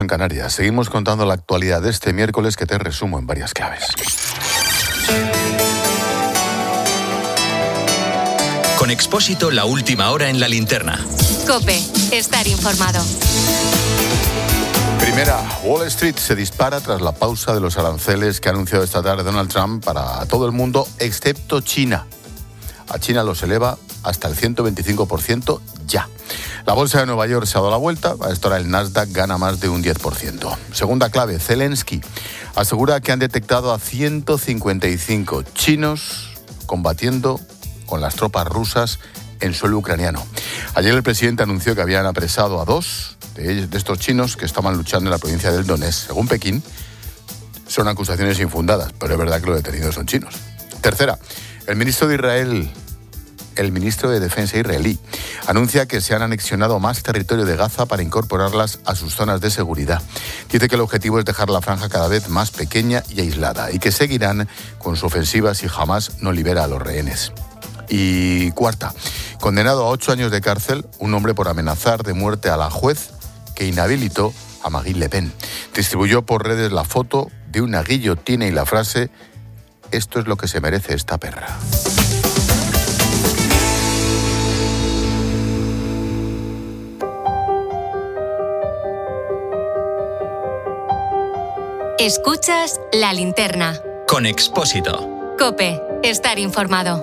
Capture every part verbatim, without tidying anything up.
Canarias. Seguimos contando la actualidad de este miércoles que te resumo en varias claves. Con Expósito, la última hora en la linterna. COPE, estar informado. Primera, Wall Street se dispara tras la pausa de los aranceles que ha anunciado esta tarde Donald Trump para todo el mundo, excepto China. A China los eleva hasta el ciento veinticinco por ciento ya. La bolsa de Nueva York se ha dado la vuelta. A esta hora el Nasdaq gana más de un diez por ciento. Segunda clave, Zelensky asegura que han detectado a ciento cincuenta y cinco chinos combatiendo con las tropas rusas en suelo ucraniano. Ayer el presidente anunció que habían apresado a dos de, ellos, de estos chinos que estaban luchando en la provincia del Donetsk. Según Pekín, son acusaciones infundadas, pero es verdad que los detenidos son chinos. Tercera, el ministro de Israel, el ministro de Defensa israelí, anuncia que se han anexionado más territorio de Gaza para incorporarlas a sus zonas de seguridad. Dice que el objetivo es dejar la franja cada vez más pequeña y aislada y que seguirán con su ofensiva si Hamás no libera a los rehenes. Y cuarta, condenado a ocho años de cárcel, un hombre por amenazar de muerte a la juez que inhabilitó a Marine Le Pen. Distribuyó por redes la foto de una guillotina y la frase: «Esto es lo que se merece esta perra». Escuchas La Linterna. Con Expósito. COPE, estar informado.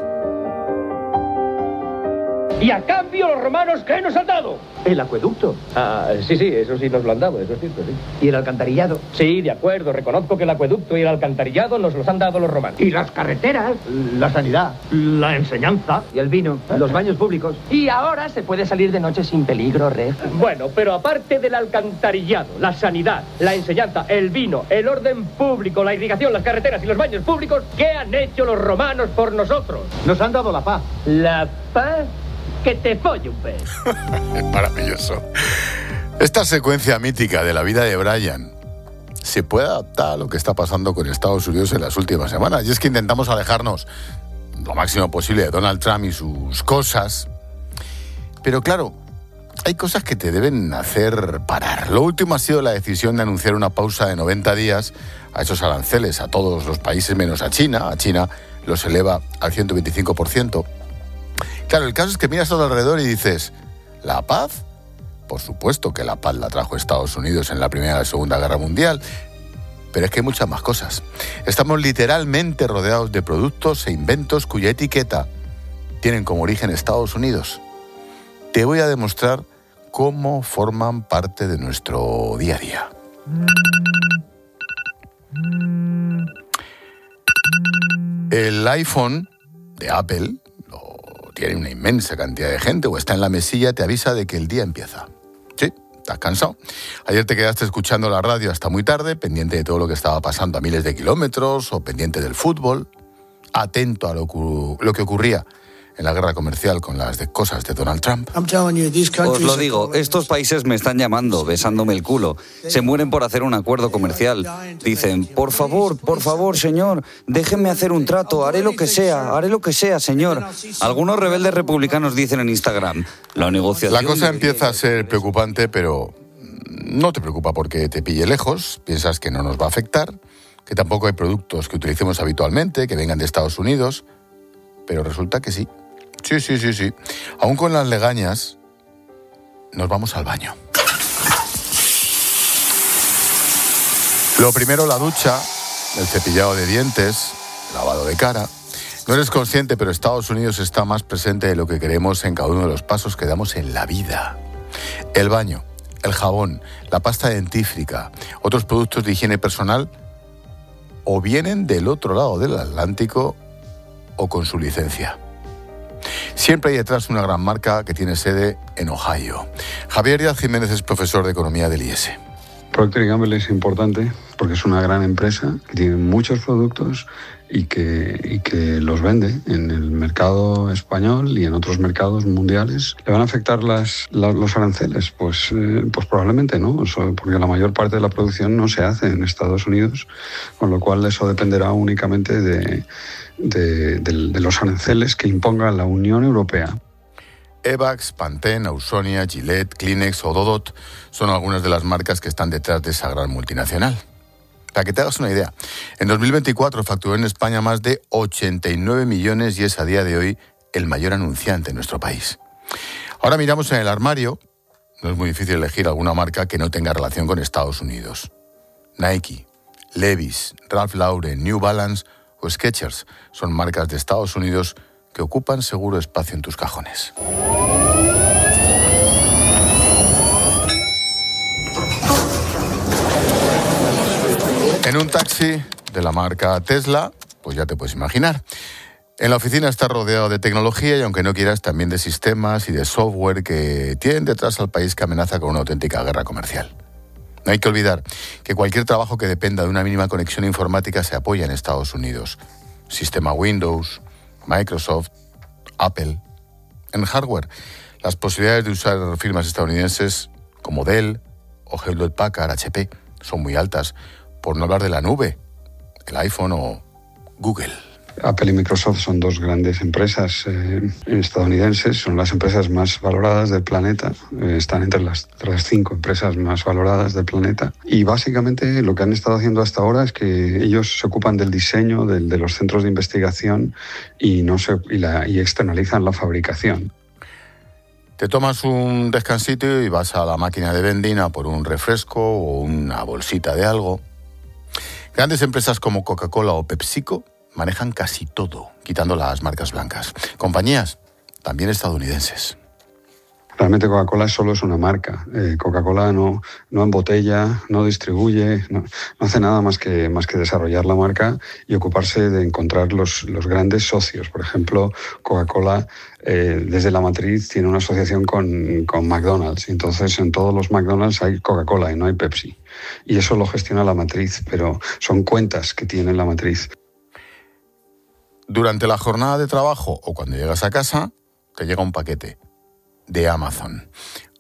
Y a cambio los romanos, ¿qué nos han dado? El acueducto. Ah, sí, sí, eso sí nos lo han dado, eso es cierto, sí. ¿Y el alcantarillado? Sí, de acuerdo, reconozco que el acueducto y el alcantarillado nos los han dado los romanos. ¿Y las carreteras? La sanidad, la enseñanza. ¿Y el vino? ¿Los baños públicos? Y ahora se puede salir de noche sin peligro, Ref. Bueno, pero aparte del alcantarillado, la sanidad, la enseñanza, el vino, el orden público, la irrigación, las carreteras y los baños públicos, ¿qué han hecho los romanos por nosotros? Nos han dado la paz. ¿La paz? Que te folle un pez. Es maravilloso. Esta secuencia mítica de la vida de Brian se puede adaptar a lo que está pasando con Estados Unidos en las últimas semanas. Y es que intentamos alejarnos lo máximo posible de Donald Trump y sus cosas. Pero claro, hay cosas que te deben hacer parar. Lo último ha sido la decisión de anunciar una pausa de noventa días a esos aranceles a todos los países menos a China. A China los eleva al ciento veinticinco por ciento. Claro, el caso es que miras a tu alrededor y dices, ¿la paz? Por supuesto que la paz la trajo Estados Unidos en la Primera y la Segunda Guerra Mundial, pero es que hay muchas más cosas. Estamos literalmente rodeados de productos e inventos cuya etiqueta tienen como origen Estados Unidos. Te voy a demostrar cómo forman parte de nuestro día a día. El iPhone de Apple tiene una inmensa cantidad de gente o está en la mesilla, te avisa de que el día empieza. Sí, estás cansado. Ayer te quedaste escuchando la radio hasta muy tarde, pendiente de todo lo que estaba pasando a miles de kilómetros o pendiente del fútbol, atento a lo, lo que ocurría en la guerra comercial con las de cosas de Donald Trump. Os lo digo, estos países me están llamando, besándome el culo. Se mueren por hacer un acuerdo comercial. Dicen, por favor, por favor, señor, déjenme hacer un trato, haré lo que sea, haré lo que sea, señor. Algunos rebeldes republicanos dicen en Instagram, la negociación... La cosa empieza a ser preocupante, pero no te preocupa porque te pille lejos, piensas que no nos va a afectar, que tampoco hay productos que utilicemos habitualmente, que vengan de Estados Unidos, pero resulta que sí. Sí, sí, sí, sí. Aún con las legañas, nos vamos al baño. Lo primero, la ducha, el cepillado de dientes, lavado de cara. No eres consciente, pero Estados Unidos está más presente de lo que creemos en cada uno de los pasos que damos en la vida. El baño, el jabón, la pasta dentífrica, otros productos de higiene personal, o vienen del otro lado del Atlántico o con su licencia. Siempre hay detrás una gran marca que tiene sede en Ohio. Javier Díaz Jiménez es profesor de Economía del I E S E. Procter y Gamble es importante porque es una gran empresa que tiene muchos productos y que, y que los vende en el mercado español y en otros mercados mundiales. ¿Le van a afectar las, las, los aranceles? Pues, eh, pues probablemente no, eso, porque la mayor parte de la producción no se hace en Estados Unidos, con lo cual eso dependerá únicamente de, de, de, de los aranceles que imponga la Unión Europea. Evax, Pantene, Ausonia, Gillette, Kleenex o Dodot son algunas de las marcas que están detrás de esa gran multinacional. Para que te hagas una idea, en dos mil veinticuatro facturó en España más de ochenta y nueve millones y es a día de hoy el mayor anunciante en nuestro país. Ahora miramos en el armario, no es muy difícil elegir alguna marca que no tenga relación con Estados Unidos. Nike, Levi's, Ralph Lauren, New Balance o Skechers son marcas de Estados Unidos que ocupan seguro espacio en tus cajones. En un taxi de la marca Tesla, pues ya te puedes imaginar. En la oficina está rodeado de tecnología y, aunque no quieras, también de sistemas y de software que tienen detrás al país que amenaza con una auténtica guerra comercial. No hay que olvidar que cualquier trabajo que dependa de una mínima conexión informática se apoya en Estados Unidos. Sistema Windows, Microsoft, Apple. En hardware, las posibilidades de usar firmas estadounidenses como Dell o Hewlett Packard, H P, son muy altas, por no hablar de la nube, el iPhone o Google. Apple y Microsoft son dos grandes empresas eh, estadounidenses, son las empresas más valoradas del planeta, eh, están entre las, entre las cinco empresas más valoradas del planeta, y básicamente lo que han estado haciendo hasta ahora es que ellos se ocupan del diseño del, de los centros de investigación y, no se, y, la, y externalizan la fabricación. Te tomas un descansito y vas a la máquina de vending a por un refresco o una bolsita de algo. Grandes empresas como Coca-Cola o PepsiCo manejan casi todo, quitando las marcas blancas. Compañías también estadounidenses. Realmente Coca-Cola solo es una marca. Eh, Coca-Cola no, no embotella, no distribuye, no, no hace nada más que, más que desarrollar la marca y ocuparse de encontrar los, los grandes socios. Por ejemplo, Coca-Cola eh, desde la matriz tiene una asociación con, con McDonald's. Entonces en todos los McDonald's hay Coca-Cola y no hay Pepsi. Y eso lo gestiona la matriz, pero son cuentas que tiene la matriz. Durante la jornada de trabajo o cuando llegas a casa, te llega un paquete de Amazon,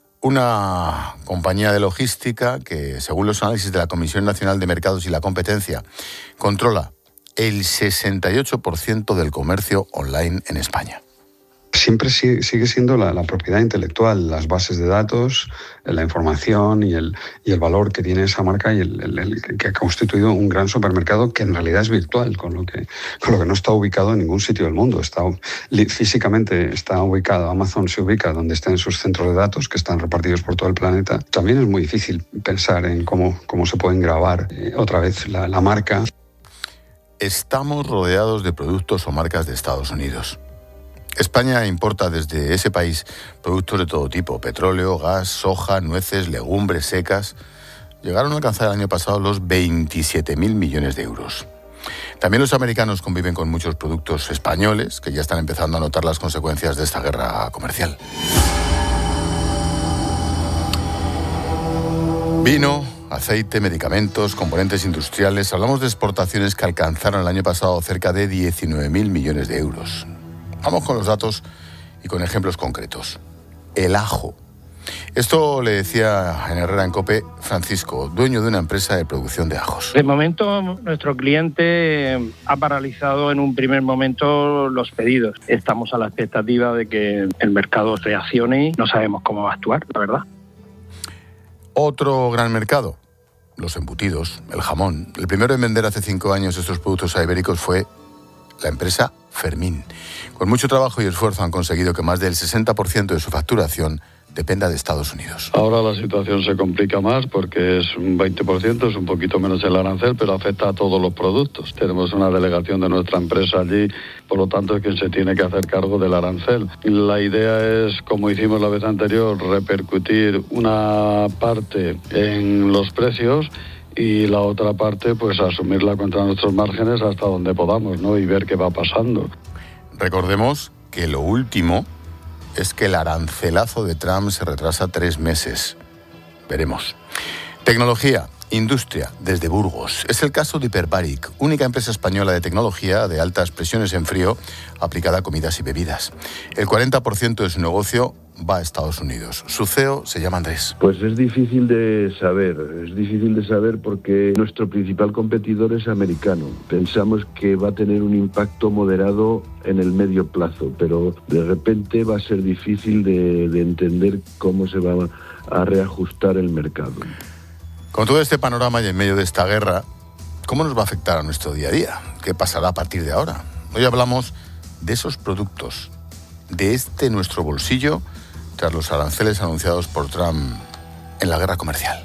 una compañía de logística que, según los análisis de la Comisión Nacional de Mercados y la Competencia, controla el sesenta y ocho por ciento del comercio online en España. Siempre sigue siendo la, la propiedad intelectual, las bases de datos, la información y el, y el valor que tiene esa marca y el, el, el que ha constituido un gran supermercado que en realidad es virtual, con lo que, con lo que no está ubicado en ningún sitio del mundo. Está, físicamente está ubicado, Amazon se ubica donde están sus centros de datos que están repartidos por todo el planeta. También es muy difícil pensar en cómo, cómo se pueden grabar eh, otra vez la, la marca. Estamos rodeados de productos o marcas de Estados Unidos. España importa desde ese país productos de todo tipo: petróleo, gas, soja, nueces, legumbres secas. Llegaron a alcanzar el año pasado los veintisiete mil millones de euros. También los americanos conviven con muchos productos españoles que ya están empezando a notar las consecuencias de esta guerra comercial. Vino, aceite, medicamentos, componentes industriales. Hablamos de exportaciones que alcanzaron el año pasado cerca de diecinueve mil millones de euros. Vamos con los datos y con ejemplos concretos. El ajo. Esto le decía en Herrera en COPE Francisco, dueño de una empresa de producción de ajos. De momento, nuestro cliente ha paralizado en un primer momento los pedidos. Estamos a la expectativa de que el mercado reaccione y no sabemos cómo va a actuar, la verdad. Otro gran mercado, los embutidos, el jamón. El primero en vender hace cinco años estos productos a ibéricos fue la empresa Fermín. Con mucho trabajo y esfuerzo han conseguido que más del sesenta por ciento de su facturación dependa de Estados Unidos. Ahora la situación se complica más porque es un veinte por ciento, es un poquito menos el arancel, pero afecta a todos los productos. Tenemos una delegación de nuestra empresa allí, por lo tanto es quien se tiene que hacer cargo del arancel. La idea es, como hicimos la vez anterior, repercutir una parte en los precios y la otra parte, pues asumirla contra nuestros márgenes hasta donde podamos, ¿no? Y ver qué va pasando. Recordemos que lo último es que el arancelazo de Trump se retrasa tres meses. Veremos. Tecnología. Industria, desde Burgos. Es el caso de Hyperbaric, única empresa española de tecnología de altas presiones en frío aplicada a comidas y bebidas. El cuarenta por ciento de su negocio va a Estados Unidos. Su C E O se llama Andrés. Pues es difícil de saber, es difícil de saber porque nuestro principal competidor es americano. Pensamos que va a tener un impacto moderado en el medio plazo, pero de repente va a ser difícil de, de entender cómo se va a reajustar el mercado. Con todo este panorama y en medio de esta guerra, ¿cómo nos va a afectar a nuestro día a día? ¿Qué pasará a partir de ahora? Hoy hablamos de esos productos, de este nuestro bolsillo, tras los aranceles anunciados por Trump en la guerra comercial.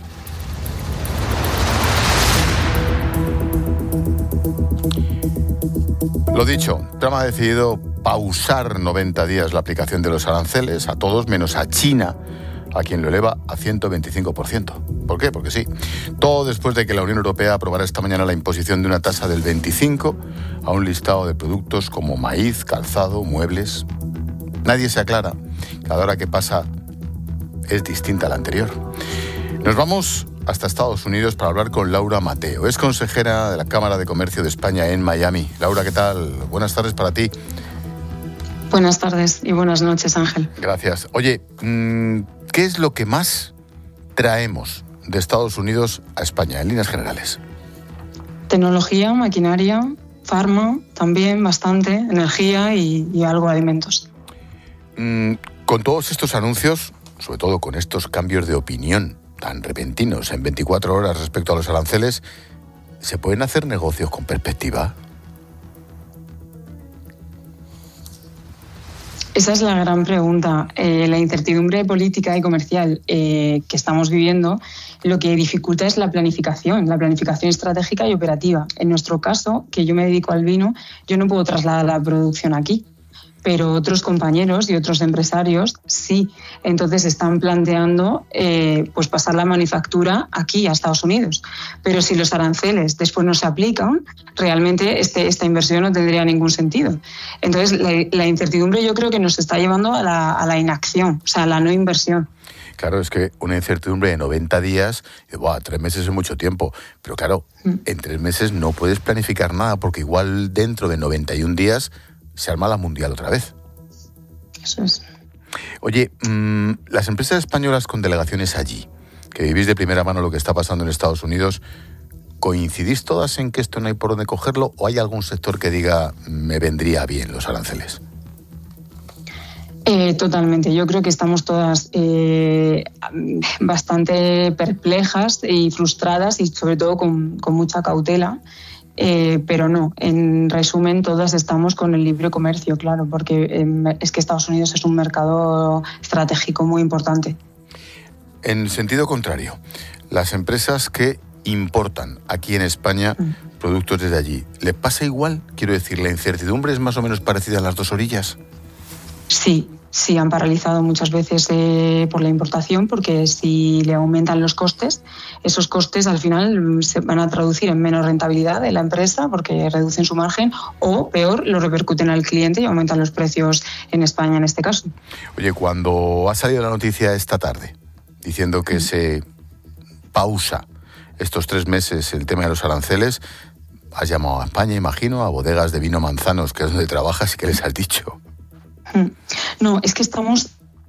Lo dicho, Trump ha decidido pausar noventa días la aplicación de los aranceles a todos menos a China, a quien lo eleva a ciento veinticinco por ciento. ¿Por qué? Porque sí. Todo después de que la Unión Europea aprobara esta mañana la imposición de una tasa del veinticinco por ciento a un listado de productos como maíz, calzado, muebles. Nadie se aclara. Cada hora que pasa es distinta a la anterior. Nos vamos hasta Estados Unidos para hablar con Laura Mateo. Es consejera de la Cámara de Comercio de España en Miami. Laura, ¿qué tal? Buenas tardes para ti. Buenas tardes y buenas noches, Ángel. Gracias. Oye, ¿qué es lo que más traemos de Estados Unidos a España, en líneas generales? Tecnología, maquinaria, farma, también bastante, energía y, y algo de alimentos. Mm, con todos estos anuncios, sobre todo con estos cambios de opinión tan repentinos en veinticuatro horas respecto a los aranceles, ¿se pueden hacer negocios con perspectiva? Esa es la gran pregunta. Eh, la incertidumbre política y comercial eh, que estamos viviendo lo que dificulta es la planificación, la planificación estratégica y operativa. En nuestro caso, que yo me dedico al vino, yo no puedo trasladar la producción aquí, pero otros compañeros y otros empresarios sí. Entonces están planteando eh, pues pasar la manufactura aquí a Estados Unidos. Pero si los aranceles después no se aplican, realmente este, esta inversión no tendría ningún sentido. Entonces la, la incertidumbre yo creo que nos está llevando a la, a la inacción, o sea, a la no inversión. Claro, es que una incertidumbre de noventa días, ¡buah!, tres meses es mucho tiempo. Pero claro, mm. en tres meses no puedes planificar nada porque igual dentro de noventa y un días se arma la mundial otra vez. Eso es. Oye, mmm, las empresas españolas con delegaciones allí, que vivís de primera mano lo que está pasando en Estados Unidos, ¿coincidís todas en que esto no hay por dónde cogerlo o hay algún sector que diga me vendría bien los aranceles? Eh, totalmente. Yo creo que estamos todas eh, bastante perplejas y frustradas y sobre todo con, con mucha cautela. Eh, pero no, en resumen, todas estamos con el libre comercio, claro, porque eh, es que Estados Unidos es un mercado estratégico muy importante. En sentido contrario, las empresas que importan aquí en España mm. productos desde allí, ¿le pasa igual? Quiero decir, ¿la incertidumbre es más o menos parecida en las dos orillas? Sí. Sí, han paralizado muchas veces eh, por la importación porque si le aumentan los costes, esos costes al final se van a traducir en menos rentabilidad de la empresa porque reducen su margen o, peor, lo repercuten al cliente y aumentan los precios en España en este caso. Oye, cuando ha salido la noticia esta tarde diciendo que se pausa estos tres meses el tema de los aranceles, has llamado a España, imagino, a bodegas de vino Manzanos, que es donde trabajas, y ¿qué les has dicho? No, es que estamos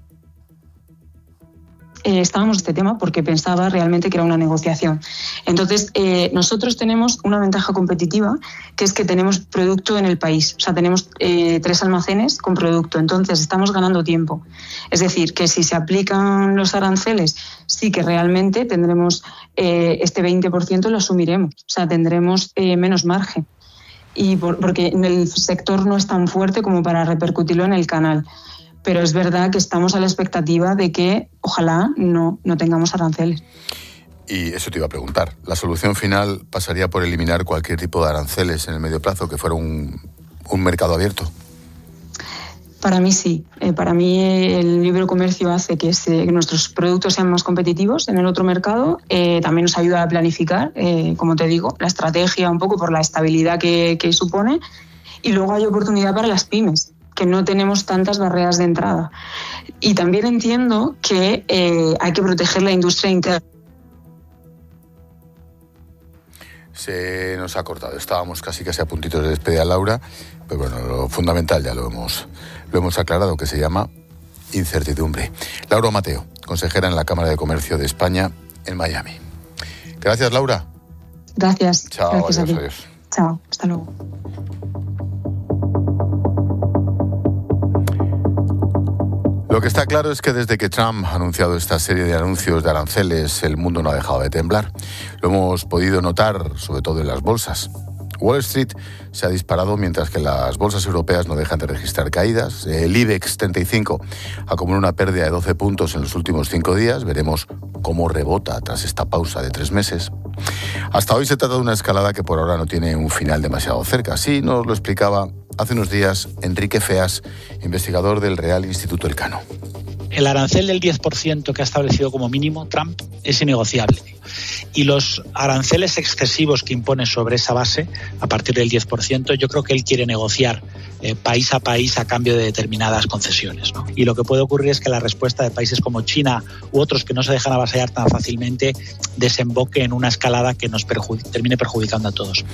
eh, estábamos en este tema porque pensaba realmente que era una negociación. Entonces, eh, nosotros tenemos una ventaja competitiva, que es que tenemos producto en el país. O sea, tenemos eh, tres almacenes con producto. Entonces, estamos ganando tiempo. Es decir, que si se aplican los aranceles, sí que realmente tendremos eh, este veinte por ciento lo asumiremos. O sea, tendremos eh, menos margen. Y por, porque el sector no es tan fuerte como para repercutirlo en el canal. Pero es verdad que estamos a la expectativa de que ojalá no, no tengamos aranceles. Y eso te iba a preguntar. ¿La solución final pasaría por eliminar cualquier tipo de aranceles en el medio plazo, que fuera un, un mercado abierto? Para mí sí. Eh, para mí el libre comercio hace que, se, que nuestros productos sean más competitivos en el otro mercado. Eh, también nos ayuda a planificar, eh, como te digo, la estrategia un poco por la estabilidad que, que supone. Y luego hay oportunidad para las pymes, que no tenemos tantas barreras de entrada. Y también entiendo que eh, hay que proteger la industria interna. Se nos ha cortado. Estábamos casi casi a puntitos de despedir a Laura, pero bueno, lo fundamental ya lo hemos, lo hemos aclarado, que se llama incertidumbre. Laura Mateo, consejera en la Cámara de Comercio de España en Miami. Gracias, Laura. Gracias. Chao, Gracias adiós, a ti. adiós. Chao, hasta luego. Lo que está claro es que desde que Trump ha anunciado esta serie de anuncios de aranceles, el mundo no ha dejado de temblar. Lo hemos podido notar, sobre todo en las bolsas. Wall Street se ha disparado mientras que las bolsas europeas no dejan de registrar caídas. El IBEX treinta y cinco acumula una pérdida de doce puntos en los últimos cinco días. Veremos cómo rebota tras esta pausa de tres meses. Hasta hoy se trata de una escalada que por ahora no tiene un final demasiado cerca. Así nos lo explicaba hace unos días Enrique Feas, investigador del Real Instituto Elcano. El arancel del diez por ciento que ha establecido como mínimo Trump es innegociable. Y los aranceles excesivos que impone sobre esa base, a partir del diez por ciento, yo creo que él quiere negociar eh, país a país a cambio de determinadas concesiones, ¿no? Y lo que puede ocurrir es que la respuesta de países como China u otros que no se dejan avasallar tan fácilmente desemboque en una escalada que nos perjudic- termine perjudicando a todos.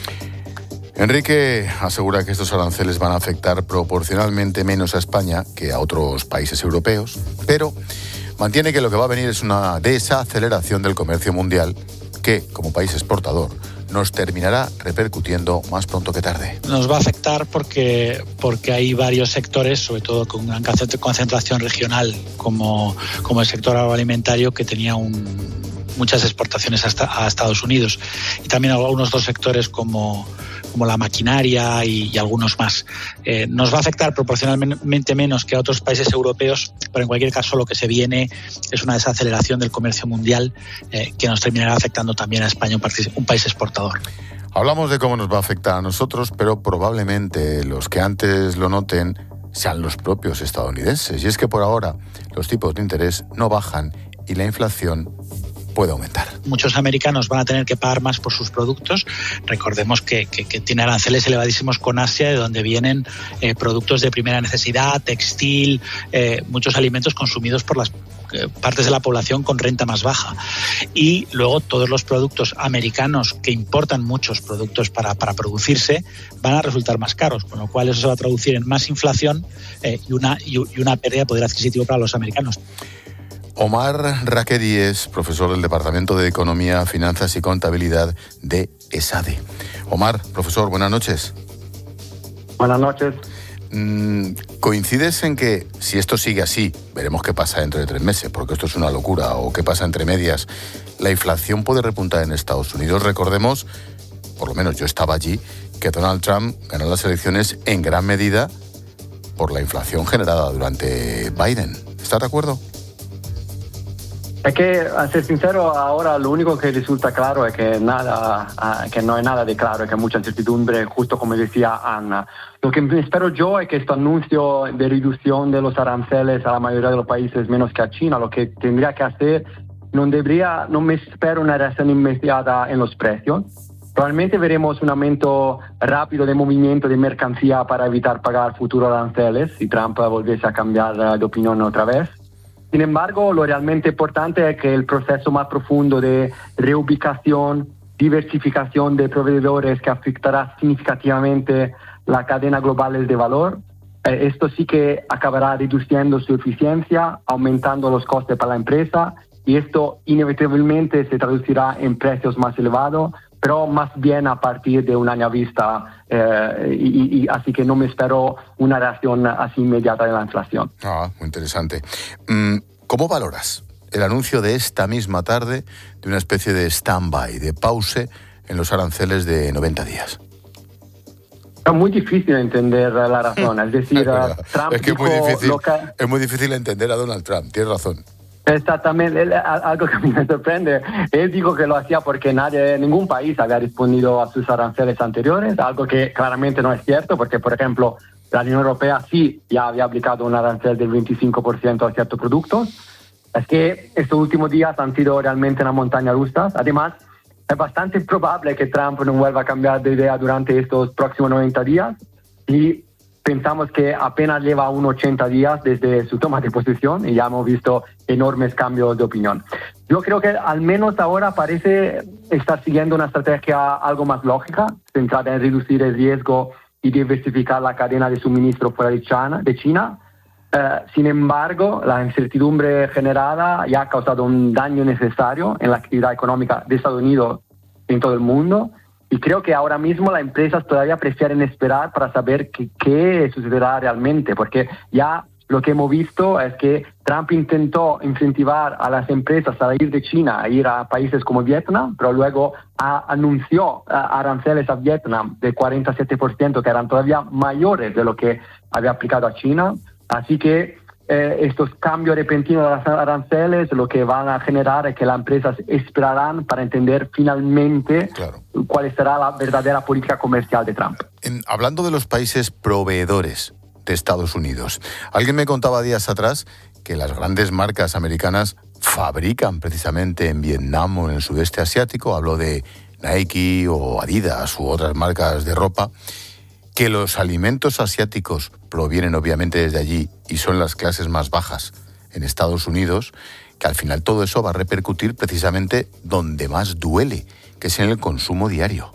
Enrique asegura que estos aranceles van a afectar proporcionalmente menos a España que a otros países europeos, pero mantiene que lo que va a venir es una desaceleración del comercio mundial que, como país exportador, nos terminará repercutiendo más pronto que tarde. Nos va a afectar porque, porque hay varios sectores, sobre todo con gran concentración regional, como, como el sector agroalimentario, que tenía un, muchas exportaciones hasta, a Estados Unidos. Y también algunos otros sectores como... como la maquinaria y, y algunos más. Eh, nos va a afectar proporcionalmente menos que a otros países europeos, pero en cualquier caso lo que se viene es una desaceleración del comercio mundial eh, que nos terminará afectando también a España, un país, un país exportador. Hablamos de cómo nos va a afectar a nosotros, pero probablemente los que antes lo noten sean los propios estadounidenses. Y es que por ahora los tipos de interés no bajan y la inflación puede aumentar. Muchos americanos van a tener que pagar más por sus productos. Recordemos que, que, que tiene aranceles elevadísimos con Asia, de donde vienen eh, productos de primera necesidad, textil, eh, muchos alimentos consumidos por las eh, partes de la población con renta más baja. Y luego todos los productos americanos que importan muchos productos para, para producirse van a resultar más caros, con lo cual eso se va a traducir en más inflación eh, y, una, y, y una pérdida de poder adquisitivo para los americanos. Omar Rakedi es profesor del Departamento de Economía, Finanzas y Contabilidad de ESADE. Omar, profesor, buenas noches. Buenas noches. Mm, ¿Coincides en que si esto sigue así, veremos qué pasa dentro de tres meses, porque esto es una locura, o qué pasa entre medias, la inflación puede repuntar en Estados Unidos? Recordemos, por lo menos yo estaba allí, que Donald Trump ganó las elecciones en gran medida por la inflación generada durante Biden. ¿Estás de acuerdo? Es que, a ser sincero, ahora lo único que resulta claro es que nada, que no hay nada de claro, es que hay mucha incertidumbre, justo como decía Ana. Lo que espero yo es que este anuncio de reducción de los aranceles a la mayoría de los países, menos que a China, lo que tendría que hacer, no debería, no me espero una reacción inmediata en los precios. Probablemente veremos un aumento rápido de movimiento de mercancía para evitar pagar futuros aranceles si Trump volviese a cambiar de opinión otra vez. Sin embargo, lo realmente importante es que el proceso más profundo de reubicación, diversificación de proveedores que afectará significativamente la cadena global de valor, eh, esto sí que acabará reduciendo su eficiencia, aumentando los costes para la empresa, y esto inevitablemente se traducirá en precios más elevados, pero más bien a partir de un año a vista, eh, y, y así que no me espero una reacción así inmediata de la inflación. Ah, muy interesante. ¿Cómo valoras el anuncio de esta misma tarde de una especie de stand-by, de pause en los aranceles de noventa días? Es muy difícil entender la razón, es decir, es Trump es que es muy dijo difícil, lo que... es muy difícil entender a Donald Trump, tienes razón. Exactamente, él, algo que a mí me sorprende. Él dijo que lo hacía porque nadie, ningún país había respondido a sus aranceles anteriores, algo que claramente no es cierto, porque, por ejemplo, la Unión Europea sí ya había aplicado un arancel del veinticinco por ciento a ciertos productos. Es que estos últimos días han sido realmente una montaña rusa. Además, es bastante probable que Trump no vuelva a cambiar de idea durante estos próximos noventa días. Y pensamos que apenas lleva unos ochenta días desde su toma de posesión y ya hemos visto enormes cambios de opinión. Yo creo que al menos ahora parece estar siguiendo una estrategia algo más lógica, centrada en reducir el riesgo y diversificar la cadena de suministro fuera de China. De China. Uh, sin embargo, la incertidumbre generada ya ha causado un daño necesario en la actividad económica de Estados Unidos en todo el mundo. Y creo que ahora mismo las empresas todavía prefieren esperar para saber qué, qué sucederá realmente, porque ya lo que hemos visto es que Trump intentó incentivar a las empresas a ir de China, a ir a países como Vietnam, pero luego a, anunció a, aranceles a Vietnam de cuarenta y siete por ciento, que eran todavía mayores de lo que había aplicado a China. Así que eh, estos cambios repentinos de las aranceles lo que van a generar es que las empresas esperarán para entender finalmente claro. cuál será la verdadera política comercial de Trump. En, hablando de los países proveedores de Estados Unidos, alguien me contaba días atrás que las grandes marcas americanas fabrican precisamente en Vietnam o en el sudeste asiático, hablo de Nike o Adidas u otras marcas de ropa, que los alimentos asiáticos provienen obviamente desde allí y son las clases más bajas en Estados Unidos, que al final todo eso va a repercutir precisamente donde más duele, que es en el consumo diario.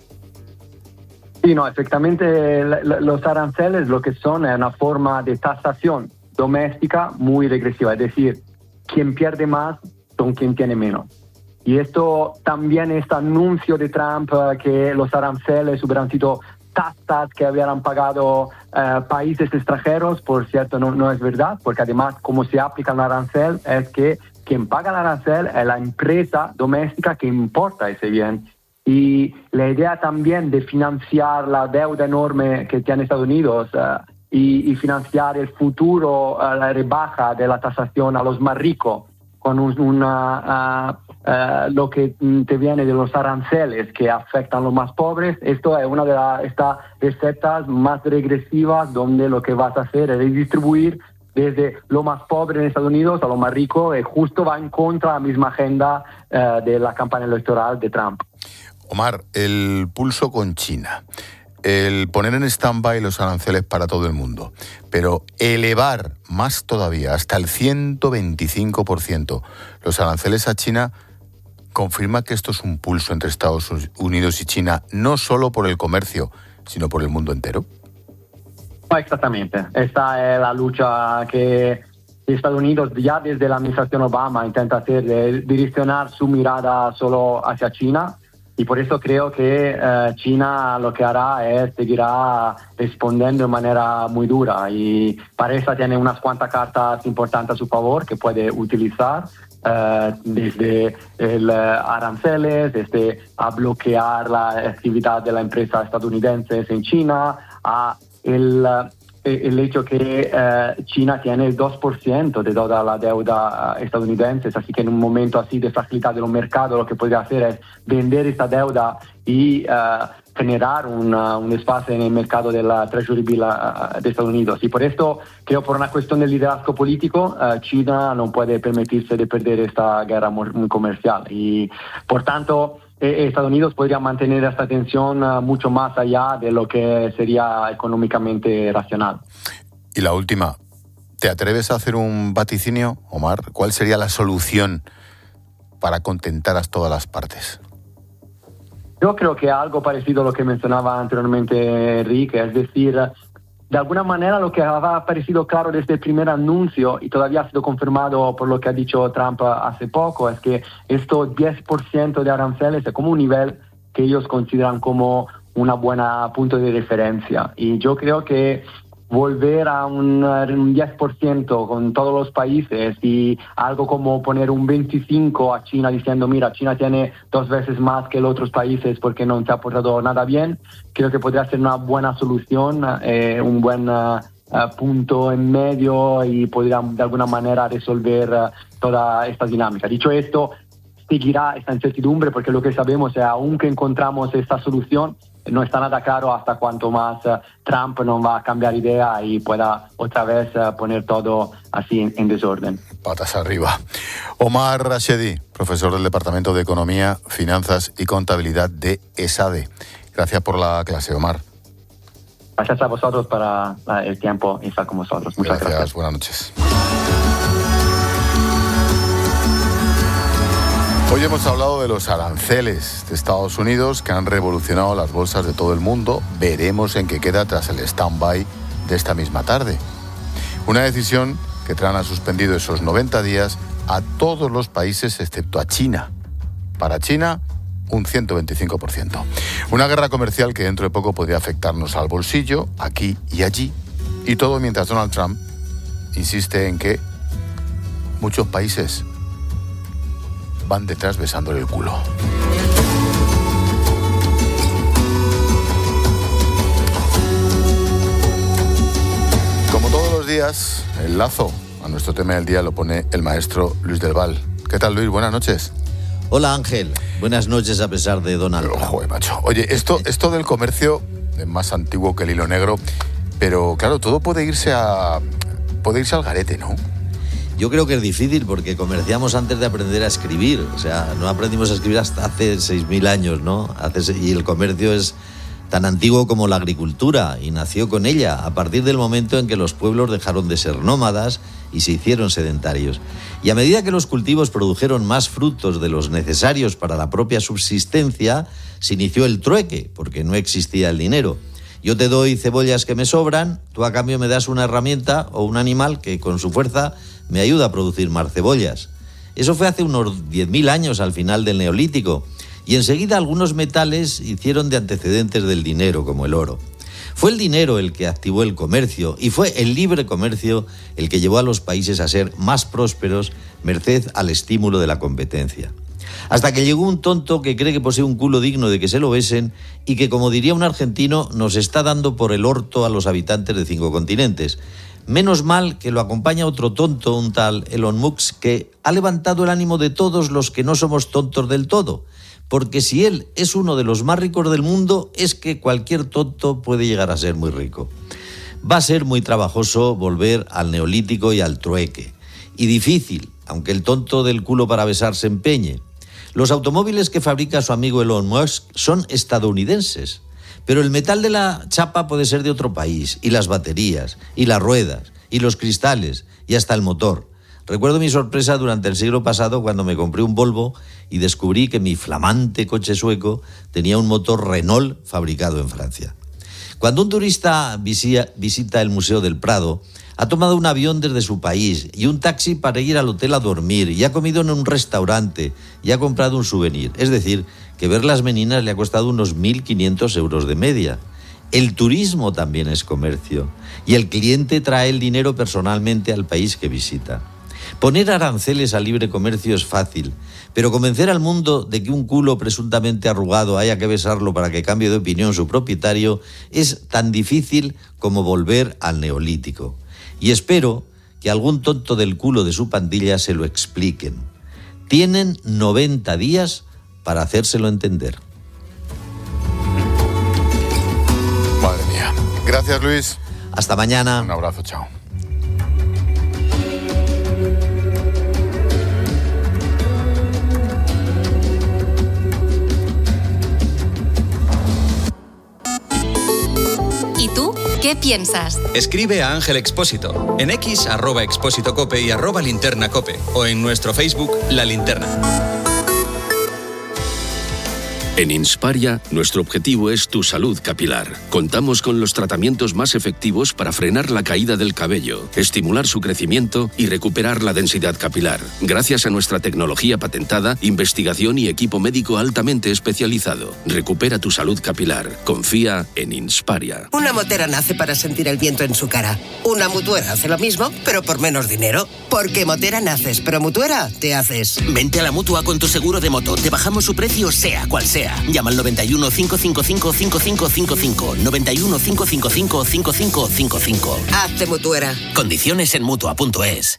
Sí, no, efectivamente los aranceles lo que son es una forma de tasación doméstica muy regresiva, es decir, quien pierde más son quien tiene menos. Y esto también, este anuncio de Trump que los aranceles hubieran sido tasas que habían pagado eh, países extranjeros, por cierto, no, no es verdad, porque además, como se aplica el arancel, es que quien paga el arancel es la empresa doméstica que importa ese bien. Y la idea también de financiar la deuda enorme que tiene Estados Unidos uh, y, y financiar el futuro, uh, la rebaja de la tasación a los más ricos, con un, una, uh, uh, lo que te viene de los aranceles que afectan a los más pobres. Esto es una de las estas recetas más regresivas donde lo que vas a hacer es redistribuir desde lo más pobre en Estados Unidos a lo más rico, y justo va en contra de la misma agenda uh, de la campaña electoral de Trump. Omar, el pulso con China, el poner en stand-by los aranceles para todo el mundo, pero elevar más todavía, hasta el ciento veinticinco por ciento, los aranceles a China, confirma que esto es un pulso entre Estados Unidos y China, no solo por el comercio, sino por el mundo entero. Exactamente, esta es la lucha que Estados Unidos ya desde la administración Obama intenta hacer, de direccionar su mirada solo hacia China. Y por eso creo que eh, China lo que hará es seguirá respondiendo de manera muy dura. Y para eso tiene unas cuantas cartas importantes a su favor que puede utilizar, eh, desde el aranceles, desde a bloquear la actividad de la empresa estadounidense en China, a el... el hecho que eh, China tiene el dos por ciento de toda la deuda uh, estadounidense, así que en un momento así de fragilidad de los mercados lo que podría hacer es vender esta deuda y uh, generar una, un espacio en el mercado de la Treasury Bill uh, de Estados Unidos. Y por esto creo, por una cuestión de liderazgo político, uh, China no puede permitirse de perder esta guerra muy comercial. Y por tanto, Estados Unidos podría mantener esta tensión uh, mucho más allá de lo que sería económicamente racional. Y la última, ¿te atreves a hacer un vaticinio, Omar? ¿Cuál sería la solución para contentar a todas las partes? Yo creo que algo parecido a lo que mencionaba anteriormente Enrique, es decir, de alguna manera lo que ha parecido claro desde el primer anuncio y todavía ha sido confirmado por lo que ha dicho Trump hace poco, es que estos diez por ciento de aranceles es como un nivel que ellos consideran como una buena punto de referencia. Y yo creo que volver a un, un diez por ciento con todos los países y algo como poner un veinticinco por ciento a China diciendo, mira, China tiene dos veces más que los otros países porque no te ha aportado nada bien, creo que podría ser una buena solución, eh, un buen uh, uh, punto en medio y podría de alguna manera resolver uh, toda esta dinámica. Dicho esto, seguirá esta incertidumbre porque lo que sabemos es que aunque encontramos esta solución, no está nada claro hasta cuanto más uh, Trump no va a cambiar idea y pueda otra vez uh, poner todo así en, en desorden. Patas arriba. Omar Rashedi, profesor del Departamento de Economía, Finanzas y Contabilidad de ESADE. Gracias por la clase, Omar. Gracias a vosotros para el tiempo y estar con vosotros. Muchas gracias. Gracias, buenas noches. Hoy hemos hablado de los aranceles de Estados Unidos que han revolucionado las bolsas de todo el mundo. Veremos en qué queda tras el stand-by de esta misma tarde. Una decisión que Trump ha suspendido esos noventa días a todos los países excepto a China. Para China, un ciento veinticinco por ciento. Una guerra comercial que dentro de poco podría afectarnos al bolsillo, aquí y allí. Y todo mientras Donald Trump insiste en que muchos países van detrás besándole el culo. Como todos los días, el lazo a nuestro tema del día lo pone el maestro Luis del Val. ¿Qué tal, Luis? Buenas noches. Hola, Ángel. Buenas noches a pesar de Donald Trump. Joder, macho. Oye, esto, esto del comercio es más antiguo que el hilo negro, pero claro, todo puede irse a puede irse al garete, ¿no? Yo creo que es difícil porque comerciamos antes de aprender a escribir. O sea, no aprendimos a escribir hasta hace seis mil años, ¿no? Hace, y el comercio es tan antiguo como la agricultura y nació con ella a partir del momento en que los pueblos dejaron de ser nómadas y se hicieron sedentarios. Y a medida que los cultivos produjeron más frutos de los necesarios para la propia subsistencia, se inició el trueque, porque no existía el dinero. Yo te doy cebollas que me sobran, tú a cambio me das una herramienta o un animal que con su fuerza me ayuda a producir más cebollas. Eso fue hace unos diez mil años al final del Neolítico, y enseguida algunos metales hicieron de antecedentes del dinero, como el oro. Fue el dinero el que activó el comercio, y fue el libre comercio el que llevó a los países a ser más prósperos merced al estímulo de la competencia. Hasta que llegó un tonto que cree que posee un culo digno de que se lo besen y que, como diría un argentino, nos está dando por el orto a los habitantes de cinco continentes. Menos mal que lo acompaña otro tonto, un tal Elon Musk, que ha levantado el ánimo de todos los que no somos tontos del todo. Porque si él es uno de los más ricos del mundo, es que cualquier tonto puede llegar a ser muy rico. Va a ser muy trabajoso volver al neolítico y al trueque. Y difícil, aunque el tonto del culo para besar se empeñe. Los automóviles que fabrica su amigo Elon Musk son estadounidenses. Pero el metal de la chapa puede ser de otro país, y las baterías, y las ruedas, y los cristales, y hasta el motor. Recuerdo mi sorpresa durante el siglo pasado cuando me compré un Volvo y descubrí que mi flamante coche sueco tenía un motor Renault fabricado en Francia. Cuando un turista visita el Museo del Prado, ha tomado un avión desde su país y un taxi para ir al hotel a dormir, y ha comido en un restaurante y ha comprado un souvenir. Es decir, que ver las meninas le ha costado unos mil quinientos euros de media. El turismo también es comercio, y el cliente trae el dinero personalmente al país que visita. Poner aranceles al libre comercio es fácil, pero convencer al mundo de que un culo presuntamente arrugado haya que besarlo para que cambie de opinión su propietario es tan difícil como volver al neolítico. Y espero que algún tonto del culo de su pandilla se lo expliquen. Tienen noventa días para hacérselo entender. Madre mía. Gracias, Luis. Hasta mañana. Un abrazo, chao. ¿Y tú? ¿Qué piensas? Escribe a Ángel Expósito en X, arroba Expósito Cope y arroba Linterna Cope, o en nuestro Facebook, La Linterna. En Insparia, nuestro objetivo es tu salud capilar. Contamos con los tratamientos más efectivos para frenar la caída del cabello, estimular su crecimiento y recuperar la densidad capilar. Gracias a nuestra tecnología patentada, investigación y equipo médico altamente especializado. Recupera tu salud capilar. Confía en Insparia. Una motera nace para sentir el viento en su cara. Una mutuera hace lo mismo, pero por menos dinero. Porque motera naces, pero mutuera te haces. Vente a la Mutua con tu seguro de moto. Te bajamos su precio sea cual sea. Llama al noventa y uno, cinco cinco cinco, cinco cinco cinco cinco. noventa y uno, cinco cinco cinco, cinco cinco cinco cinco. Hazte mutuera. Condiciones en Mutua punto es.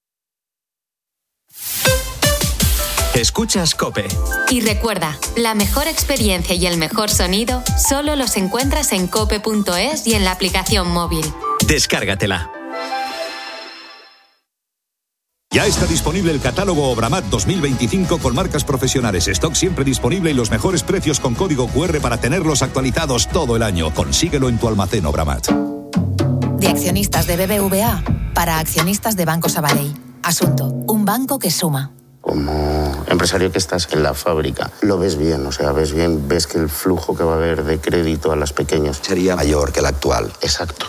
Escuchas COPE. Y recuerda, la mejor experiencia y el mejor sonido solo los encuentras en cope punto es y en la aplicación móvil. Descárgatela. Ya está disponible el catálogo Obramat dos mil veinticinco con marcas profesionales, stock siempre disponible y los mejores precios con código cu erre para tenerlos actualizados todo el año. Consíguelo en tu almacén Obramat. De accionistas de B B V A para accionistas de Banco Sabadell. Asunto: un banco que suma. Como empresario que estás en la fábrica, lo ves bien, o sea, ves bien, ves que el flujo que va a haber de crédito a las pequeñas sería mayor que el actual. Exacto.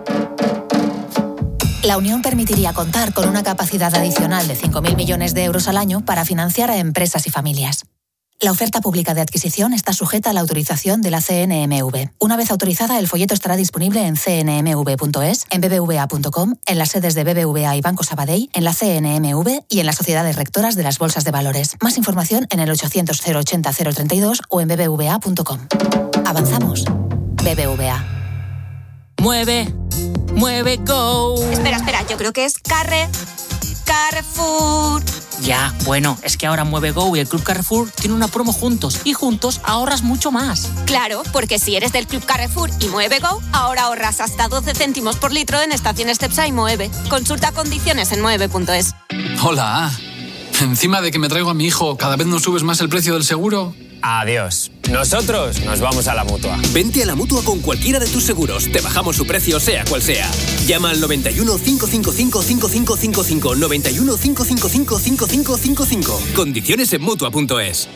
La Unión permitiría contar con una capacidad adicional de cinco mil millones de euros al año para financiar a empresas y familias. La oferta pública de adquisición está sujeta a la autorización de la C N M V. Una vez autorizada, el folleto estará disponible en c n m v punto es, en b b v a punto com, en las sedes de B B V A y Banco Sabadell, en la C N M V y en las sociedades rectoras de las bolsas de valores. Más información en el ochocientos cero ochenta cero treinta y dos o en b b v a punto com. Avanzamos. B B V A. Mueve, mueve, go. Espera, espera, yo creo que es Carre, Carrefour. Ya, bueno, es que ahora Mueve Go y el Club Carrefour tienen una promo juntos y juntos ahorras mucho más. Claro, porque si eres del Club Carrefour y Mueve Go, ahora ahorras hasta doce céntimos por litro en estaciones Cepsa y Moeve. Consulta condiciones en mueve punto es. Hola. Encima de que me traigo a mi hijo, ¿cada vez nos subes más el precio del seguro? Adiós. Nosotros nos vamos a la Mutua. Vente a la Mutua con cualquiera de tus seguros. Te bajamos su precio sea cual sea. Llama al noventa y uno, cinco cinco cinco, cinco cinco cinco cinco. noventa y uno, cinco cinco cinco, cinco cinco cinco cinco. Condiciones en mutua punto es.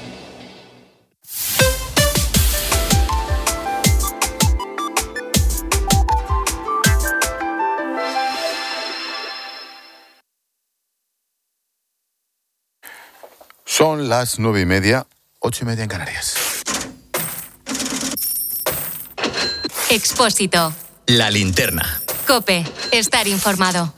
Son las nueve y media, ocho y media en Canarias. Expósito. La linterna. COPE. Estar informado.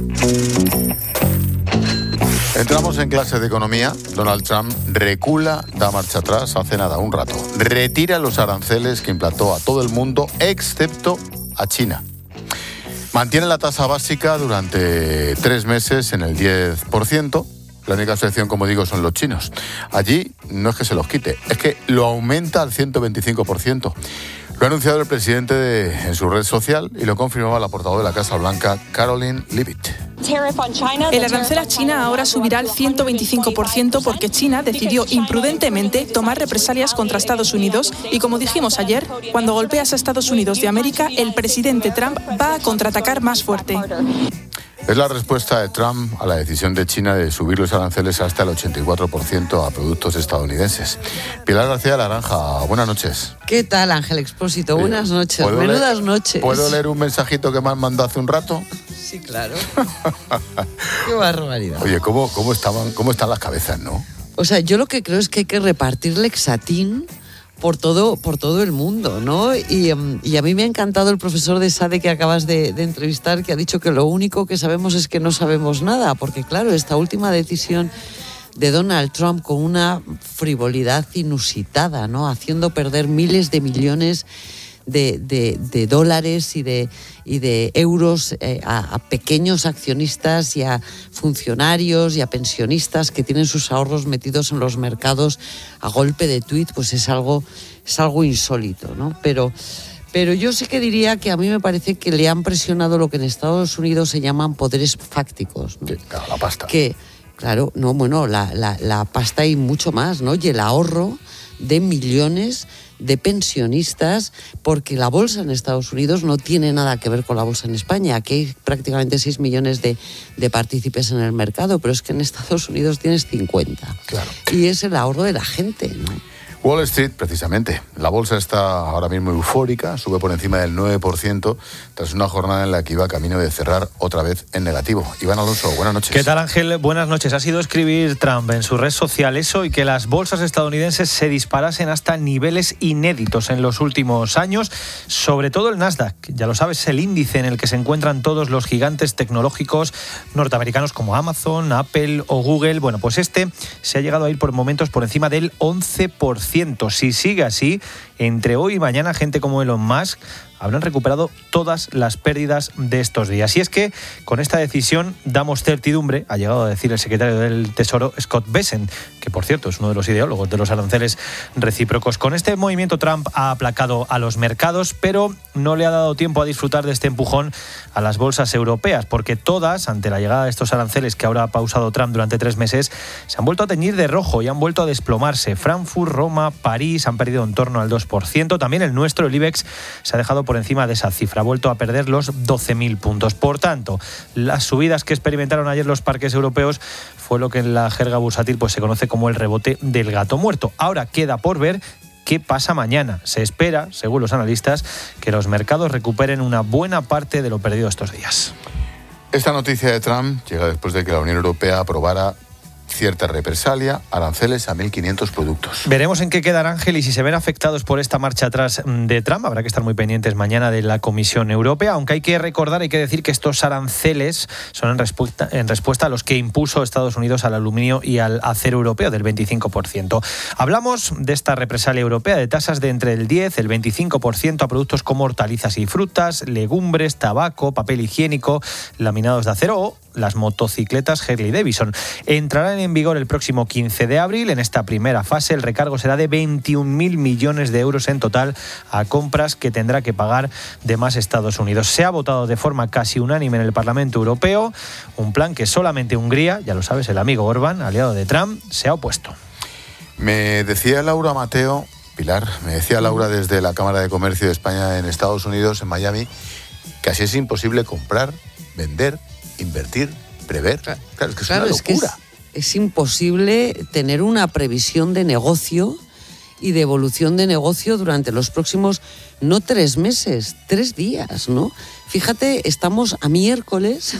Entramos en clase de economía. Donald Trump recula, da marcha atrás hace nada, un rato. Retira los aranceles que implantó a todo el mundo, excepto a China. Mantiene la tasa básica durante tres meses en el diez por ciento. La única excepción, como digo, son los chinos. Allí no es que se los quite, es que lo aumenta al ciento veinticinco por ciento. Lo ha anunciado el presidente de, en su red social y lo confirmaba la portavoz de la Casa Blanca, Caroline Leavitt. El arancel a China ahora subirá al ciento veinticinco por ciento porque China decidió imprudentemente tomar represalias contra Estados Unidos y, como dijimos ayer, cuando golpeas a Estados Unidos de América, el presidente Trump va a contraatacar más fuerte. Es la respuesta de Trump a la decisión de China de subir los aranceles hasta el ochenta y cuatro por ciento a productos estadounidenses. Pilar García Laranja, buenas noches. ¿Qué tal, Ángel Expósito? Buenas noches, menudas noches. ¿Puedo leer un mensajito que me han mandado hace un rato? Sí, claro. Qué barbaridad. Oye, ¿cómo, cómo, estaban, ¿cómo están las cabezas, no? O sea, yo lo que creo es que hay que repartir Lexatín por todo, por todo el mundo, ¿no? Y, um, y a mí me ha encantado el profesor de SADE que acabas de, de entrevistar, que ha dicho que lo único que sabemos es que no sabemos nada, porque claro, esta última decisión de Donald Trump con una frivolidad inusitada, ¿no? Haciendo perder miles de millones de, de, de dólares y de, y de euros eh, a, a pequeños accionistas y a funcionarios y a pensionistas que tienen sus ahorros metidos en los mercados a golpe de tuit, pues es algo, es algo insólito, ¿no? Pero, pero yo sí que diría que a mí me parece que le han presionado lo que en Estados Unidos se llaman poderes fácticos, ¿no? Sí, claro, la pasta. Que, claro, no, bueno, la, la, la pasta y mucho más, ¿no? Y el ahorro de millones de pensionistas, porque la bolsa en Estados Unidos no tiene nada que ver con la bolsa en España. Aquí hay prácticamente seis millones de, de partícipes en el mercado, pero es que en Estados Unidos tienes cincuenta. Claro. Y es el ahorro de la gente, ¿no? Wall Street, precisamente. La bolsa está ahora mismo eufórica, sube por encima del nueve por ciento tras una jornada en la que iba camino de cerrar otra vez en negativo. Iván Alonso, buenas noches. ¿Qué tal, Ángel? Buenas noches. Ha sido escribir Trump en su red social eso y que las bolsas estadounidenses se disparasen hasta niveles inéditos en los últimos años, sobre todo el Nasdaq. Ya lo sabes, el índice en el que se encuentran todos los gigantes tecnológicos norteamericanos como Amazon, Apple o Google. Bueno, pues este se ha llegado a ir por momentos por encima del once por ciento. ciento. Si sigue así, entre hoy y mañana, gente como Elon Musk habrán recuperado todas las pérdidas de estos días. Y es que con esta decisión damos certidumbre, ha llegado a decir el secretario del Tesoro, Scott Bessent, que por cierto es uno de los ideólogos de los aranceles recíprocos. Con este movimiento Trump ha aplacado a los mercados, pero no le ha dado tiempo a disfrutar de este empujón a las bolsas europeas, porque todas, ante la llegada de estos aranceles que ahora ha pausado Trump durante tres meses, se han vuelto a teñir de rojo y han vuelto a desplomarse. Frankfurt, Roma, París han perdido en torno al dos por ciento. También el nuestro, el IBEX, se ha dejado por encima de esa cifra, ha vuelto a perder los doce mil puntos. Por tanto, las subidas que experimentaron ayer los parques europeos fue lo que en la jerga bursátil pues se conoce como el rebote del gato muerto. Ahora queda por ver qué pasa mañana. Se espera, según los analistas, que los mercados recuperen una buena parte de lo perdido estos días. Esta noticia de Trump llega después de que la Unión Europea aprobara cierta represalia, aranceles a mil quinientos productos. Veremos en qué quedan, Ángel, y si se ven afectados por esta marcha atrás de Trump. Habrá que estar muy pendientes mañana de la Comisión Europea, aunque hay que recordar, hay que decir que estos aranceles son en respuesta, en respuesta a los que impuso Estados Unidos al aluminio y al acero europeo del veinticinco por ciento. Hablamos de esta represalia europea de tasas de entre el diez y el veinticinco por ciento a productos como hortalizas y frutas, legumbres, tabaco, papel higiénico, laminados de acero o las motocicletas Harley Davidson. Entrarán en vigor el próximo quince de abril. En esta primera fase el recargo será de veintiún mil millones de euros en total a compras que tendrá que pagar de más Estados Unidos. Se ha votado de forma casi unánime en el Parlamento Europeo, un plan que solamente Hungría, ya lo sabes, el amigo Orbán, aliado de Trump, se ha opuesto. Me decía Laura Mateo, Pilar, me decía Laura desde la Cámara de Comercio de España en Estados Unidos, en Miami, que así es imposible comprar, vender, invertir, prever. Claro, es que es claro, una locura. Es, que es, es imposible tener una previsión de negocio y de evolución de negocio durante los próximos, no tres meses, tres días, ¿no? Fíjate, estamos a miércoles,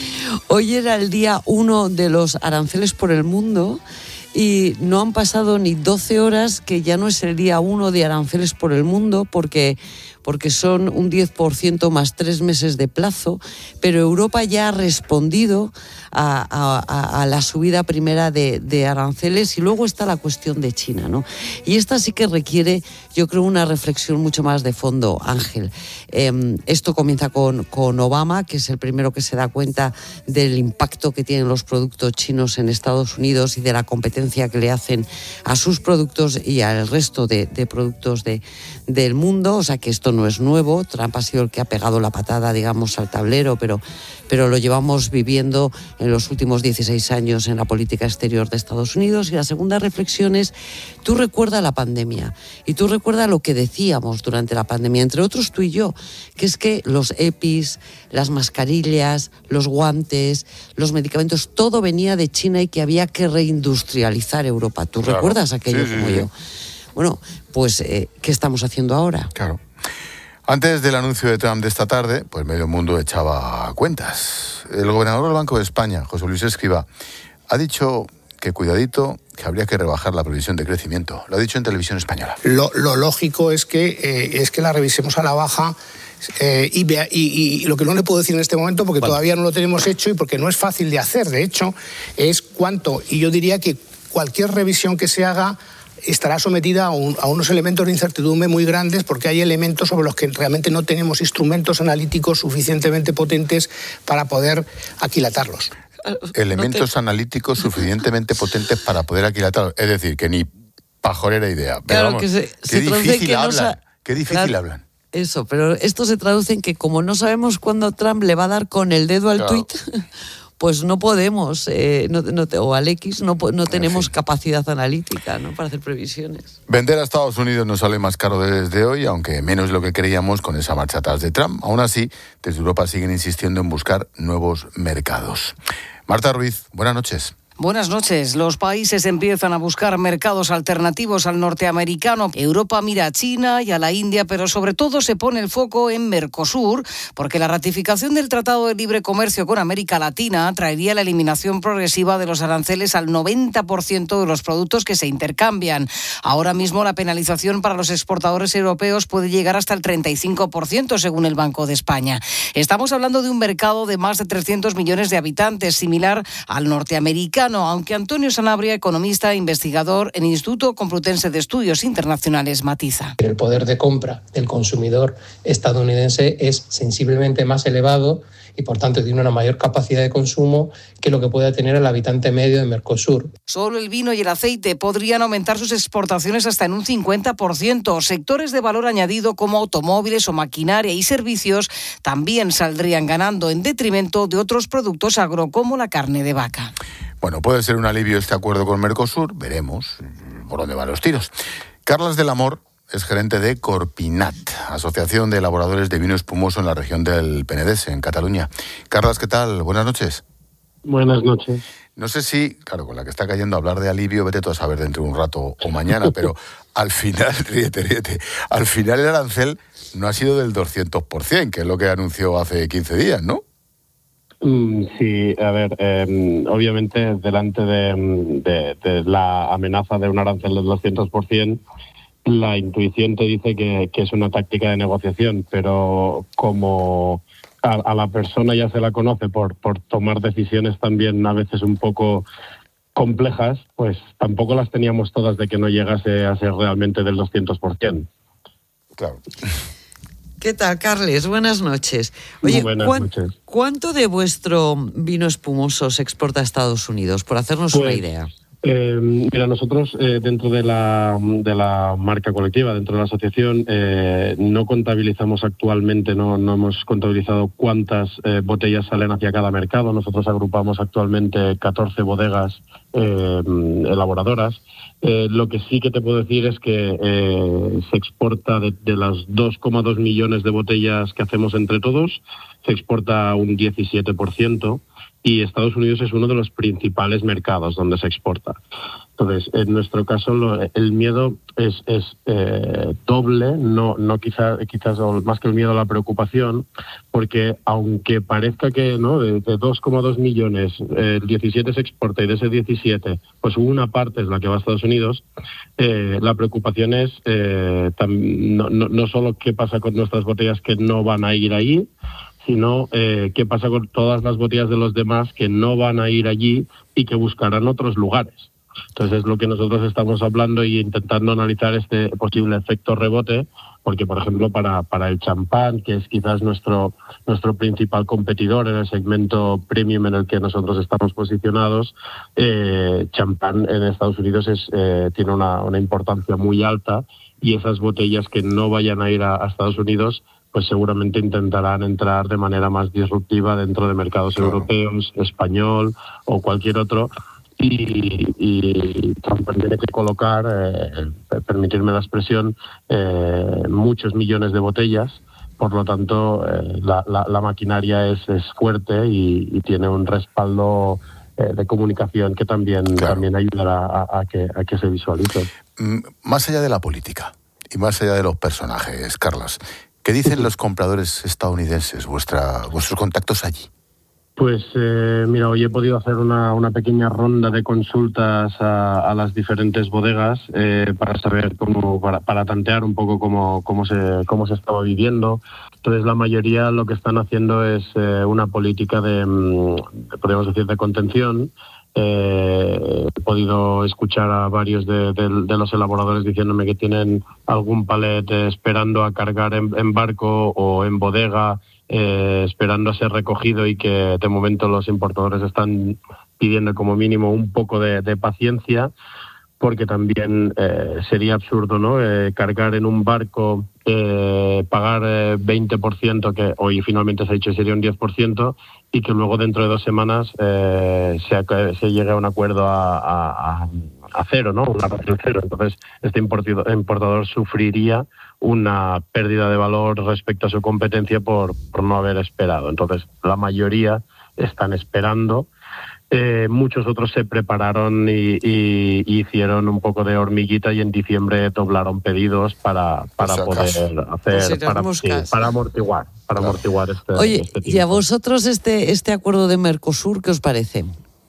hoy era el día uno de los aranceles por el mundo y no han pasado ni doce horas que ya no es el día uno de aranceles por el mundo porque... porque son un diez por ciento más tres meses de plazo, pero Europa ya ha respondido a, a, a la subida primera de, de aranceles y luego está la cuestión de China, ¿no? Y esta sí que requiere, yo creo, una reflexión mucho más de fondo, Ángel. Eh, esto comienza con, con Obama, que es el primero que se da cuenta del impacto que tienen los productos chinos en Estados Unidos y de la competencia que le hacen a sus productos y al resto de, de productos de, del mundo, o sea que esto no es nuevo. Trump ha sido el que ha pegado la patada, digamos, al tablero, pero, pero lo llevamos viviendo en los últimos dieciséis años en la política exterior de Estados Unidos. Y la segunda reflexión es, tú recuerda la pandemia y tú recuerda lo que decíamos durante la pandemia, entre otros tú y yo, que es que los EPIs, las mascarillas, los guantes, los medicamentos, todo venía de China y que había que reindustrializar Europa. ¿Tú claro. recuerdas aquello sí, como sí, yo? Sí. Bueno, pues, eh, ¿qué estamos haciendo ahora? Claro. Antes del anuncio de Trump de esta tarde, pues medio mundo echaba cuentas. El gobernador del Banco de España, José Luis Escrivá, ha dicho que cuidadito, que habría que rebajar la previsión de crecimiento. Lo ha dicho en Televisión Española. Lo, lo lógico es que, eh, es que la revisemos a la baja. Eh, y, y, y lo que no le puedo decir en este momento, porque vale. todavía no lo tenemos hecho y porque no es fácil de hacer, de hecho, es cuánto. Y yo diría que cualquier revisión que se haga estará sometida a, un, a unos elementos de incertidumbre muy grandes, porque hay elementos sobre los que realmente no tenemos instrumentos analíticos suficientemente potentes para poder aquilatarlos. Elementos no te... analíticos suficientemente potentes para poder aquilatarlos. Es decir, que ni pajorera idea. Pero claro, vamos, que se, qué se difícil que hablan. No sa... Qué difícil claro. hablan. Eso, pero esto se traduce en que como no sabemos cuándo Trump le va a dar con el dedo al claro. tuit, pues no podemos, eh, no, no, o al X, no, no tenemos sí. capacidad analítica, ¿no?, para hacer previsiones. Vender a Estados Unidos nos sale más caro desde hoy, aunque menos de lo que creíamos con esa marcha atrás de Trump. Aún así, desde Europa siguen insistiendo en buscar nuevos mercados. Marta Ruiz, buenas noches. Buenas noches. Los países empiezan a buscar mercados alternativos al norteamericano. Europa mira a China y a la India, pero sobre todo se pone el foco en Mercosur, porque la ratificación del Tratado de Libre Comercio con América Latina traería la eliminación progresiva de los aranceles al noventa por ciento de los productos que se intercambian. Ahora mismo la penalización para los exportadores europeos puede llegar hasta el treinta y cinco por ciento, según el Banco de España. Estamos hablando de un mercado de más de trescientos millones de habitantes, similar al norteamericano, plano, aunque Antonio Sanabria, economista e investigador en el Instituto Complutense de Estudios Internacionales, matiza. El poder de compra del consumidor estadounidense es sensiblemente más elevado y por tanto tiene una mayor capacidad de consumo que lo que pueda tener el habitante medio de Mercosur. Solo el vino y el aceite podrían aumentar sus exportaciones hasta en un cincuenta por ciento. Sectores de valor añadido como automóviles o maquinaria y servicios también saldrían ganando en detrimento de otros productos agro como la carne de vaca. Bueno, puede ser un alivio este acuerdo con Mercosur, veremos por dónde van los tiros. Carlas del Amor es gerente de Corpinat, Asociación de Elaboradores de Vino Espumoso en la región del Penedès, en Cataluña. Carlas, ¿qué tal? Buenas noches. Buenas noches. No sé si, claro, con la que está cayendo hablar de alivio, vete tú a saber dentro de un rato o mañana, pero al final, ríete, ríete, al final el arancel no ha sido del doscientos por ciento, que es lo que anunció hace quince días, ¿no? Sí, a ver, eh, obviamente delante de, de, de la amenaza de un arancel del doscientos por ciento, la intuición te dice que, que es una táctica de negociación, pero como a, a la persona ya se la conoce por, por tomar decisiones también a veces un poco complejas, pues tampoco las teníamos todas de que no llegase a ser realmente del doscientos por ciento. Claro. ¿Qué tal, Carles? Buenas noches. Oye, Buenas ¿cuán, noches. ¿cuánto de vuestro vino espumoso se exporta a Estados Unidos? Por hacernos Pues, una idea. Eh, mira, nosotros eh, dentro de la, de la marca colectiva, dentro de la asociación, eh, no contabilizamos actualmente, no, no hemos contabilizado cuántas eh, botellas salen hacia cada mercado. Nosotros agrupamos actualmente catorce bodegas eh, elaboradoras. Eh, lo que sí que te puedo decir es que eh, se exporta de, de las dos coma dos millones de botellas que hacemos entre todos, se exporta un diecisiete por ciento. Y Estados Unidos es uno de los principales mercados donde se exporta. Entonces, en nuestro caso, lo, el miedo es, es eh, doble, no, no quizá, quizás más que el miedo, la preocupación, porque aunque parezca que no de, de dos coma dos millones, eh, el diecisiete se exporta y de ese diecisiete, pues una parte es la que va a Estados Unidos, eh, la preocupación es eh, tam, no, no, no solo qué pasa con nuestras botellas que no van a ir ahí, sino eh, qué pasa con todas las botellas de los demás que no van a ir allí y que buscarán otros lugares. Entonces es lo que nosotros estamos hablando y intentando analizar este posible efecto rebote, porque por ejemplo para, para el champán, que es quizás nuestro, nuestro principal competidor en el segmento premium en el que nosotros estamos posicionados, eh, champán en Estados Unidos es, eh, tiene una, una importancia muy alta y esas botellas que no vayan a ir a, a Estados Unidos pues seguramente intentarán entrar de manera más disruptiva dentro de mercados claro. europeos, español o cualquier otro, y, y Trump tiene que colocar, eh, permitirme la expresión, eh, muchos millones de botellas. Por lo tanto, eh, la, la, la maquinaria es, es fuerte y, y tiene un respaldo eh, de comunicación que también, claro. también ayudará a, a, que, a que se visualice. Más allá de la política y más allá de los personajes, Carlas, ¿qué dicen los compradores estadounidenses, vuestra, vuestros contactos allí? Pues eh, mira, hoy he podido hacer una, una pequeña ronda de consultas a, a las diferentes bodegas eh, para saber cómo, para, para tantear un poco cómo, cómo se cómo se estaba viviendo. Entonces la mayoría lo que están haciendo es eh, una política de, de, podemos decir, de contención. Eh, he podido escuchar a varios de, de, de los elaboradores diciéndome que tienen algún palet esperando a cargar en, en barco o en bodega, eh, esperando a ser recogido, y que de momento los importadores están pidiendo como mínimo un poco de, de paciencia, porque también eh, sería absurdo, ¿no? Eh, cargar en un barco, eh, pagar eh, veinte por ciento, que hoy finalmente se ha dicho sería un diez por ciento, y que luego dentro de dos semanas eh, se, se llegue a un acuerdo a, a, a cero, ¿no? Una relación cero. Entonces, este importador sufriría una pérdida de valor respecto a su competencia por, por no haber esperado. Entonces, la mayoría están esperando. Eh, muchos otros se prepararon y, y, y hicieron un poco de hormiguita, y en diciembre doblaron pedidos para, para pues poder hacer, pues para, sí, para amortiguar, para claro. amortiguar este. Oye, este ¿y a vosotros este, este acuerdo de Mercosur qué os parece?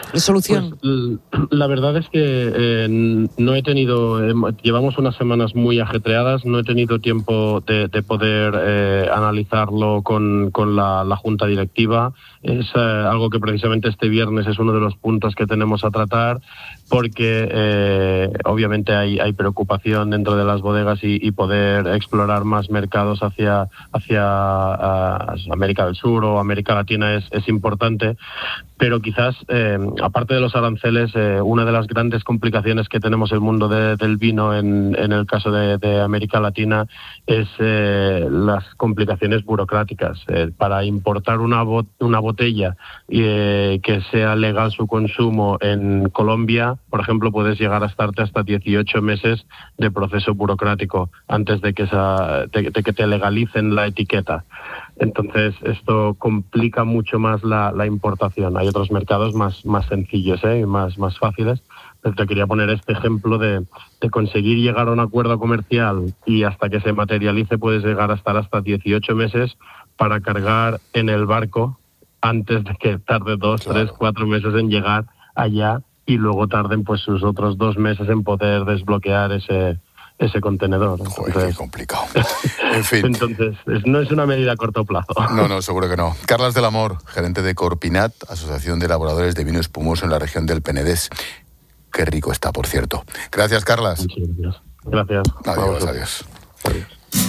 solución? Pues, la verdad es que eh, no he tenido, eh, llevamos unas semanas muy ajetreadas, no he tenido tiempo de, de poder eh, analizarlo con, con la, la Junta Directiva. Es eh, algo que precisamente este viernes es uno de los puntos que tenemos a tratar, porque eh, obviamente hay, hay preocupación dentro de las bodegas y, y poder explorar más mercados hacia, hacia uh, América del Sur o América Latina es, es importante. Pero quizás, eh, aparte de los aranceles, eh, una de las grandes complicaciones que tenemos el mundo de, del vino en, en el caso de, de América Latina es eh, las complicaciones burocráticas. Eh, para importar una, bot- una botella eh, que sea legal su consumo en Colombia, por ejemplo, puedes llegar a estarte hasta dieciocho meses de proceso burocrático antes de que, esa, de, de que te legalicen la etiqueta. Entonces, esto complica mucho más la, la importación. Hay otros mercados más, más sencillos, ¿eh? más, más fáciles. Pero te quería poner este ejemplo de, de conseguir llegar a un acuerdo comercial y hasta que se materialice puedes llegar a estar hasta dieciocho meses para cargar en el barco antes de que tarde dos, claro. tres, cuatro meses en llegar allá y luego tarden pues sus otros dos meses en poder desbloquear ese... ese contenedor. Joder, entonces, qué complicado. En fin. Entonces, es, no es una medida a corto plazo. No, no, seguro que no. Carlas del Amor, gerente de Corpinat, Asociación de Elaboradores de Vino Espumoso en la región del Penedés. Qué rico está, por cierto. Gracias, Carlas. Muchas gracias. Gracias. Adiós, adiós. adiós.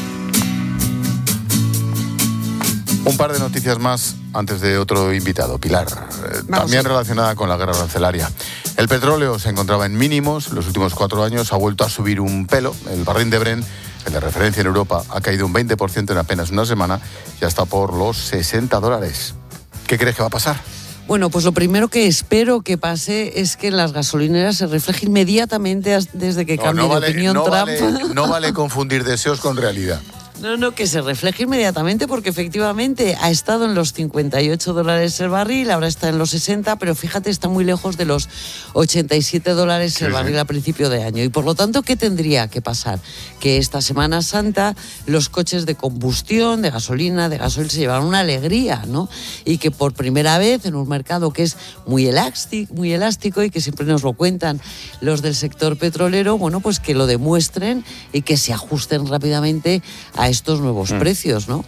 Un par de noticias más antes de otro invitado, Pilar, eh, también relacionada con la guerra arancelaria. El petróleo se encontraba en mínimos, en los últimos cuatro años ha vuelto a subir un pelo. El barril de Brent, el de referencia en Europa, ha caído un veinte por ciento en apenas una semana y está por los sesenta dólares. ¿Qué crees que va a pasar? Bueno, pues lo primero que espero que pase es que en las gasolineras se refleje inmediatamente desde que no, cambie no de vale, opinión no Trump. Vale, no vale confundir deseos con realidad. No, no, que se refleje inmediatamente porque efectivamente ha estado en los cincuenta y ocho dólares el barril, ahora está en los sesenta, pero fíjate, está muy lejos de los ochenta y siete dólares sí, el barril sí. a principio de año. Y por lo tanto, ¿qué tendría que pasar? Que esta Semana Santa los coches de combustión, de gasolina, de gasoil se llevaran una alegría, ¿no? Y que por primera vez en un mercado que es muy elástico, muy elástico y que siempre nos lo cuentan los del sector petrolero, bueno, pues que lo demuestren y que se ajusten rápidamente a estos nuevos mm. precios, ¿no?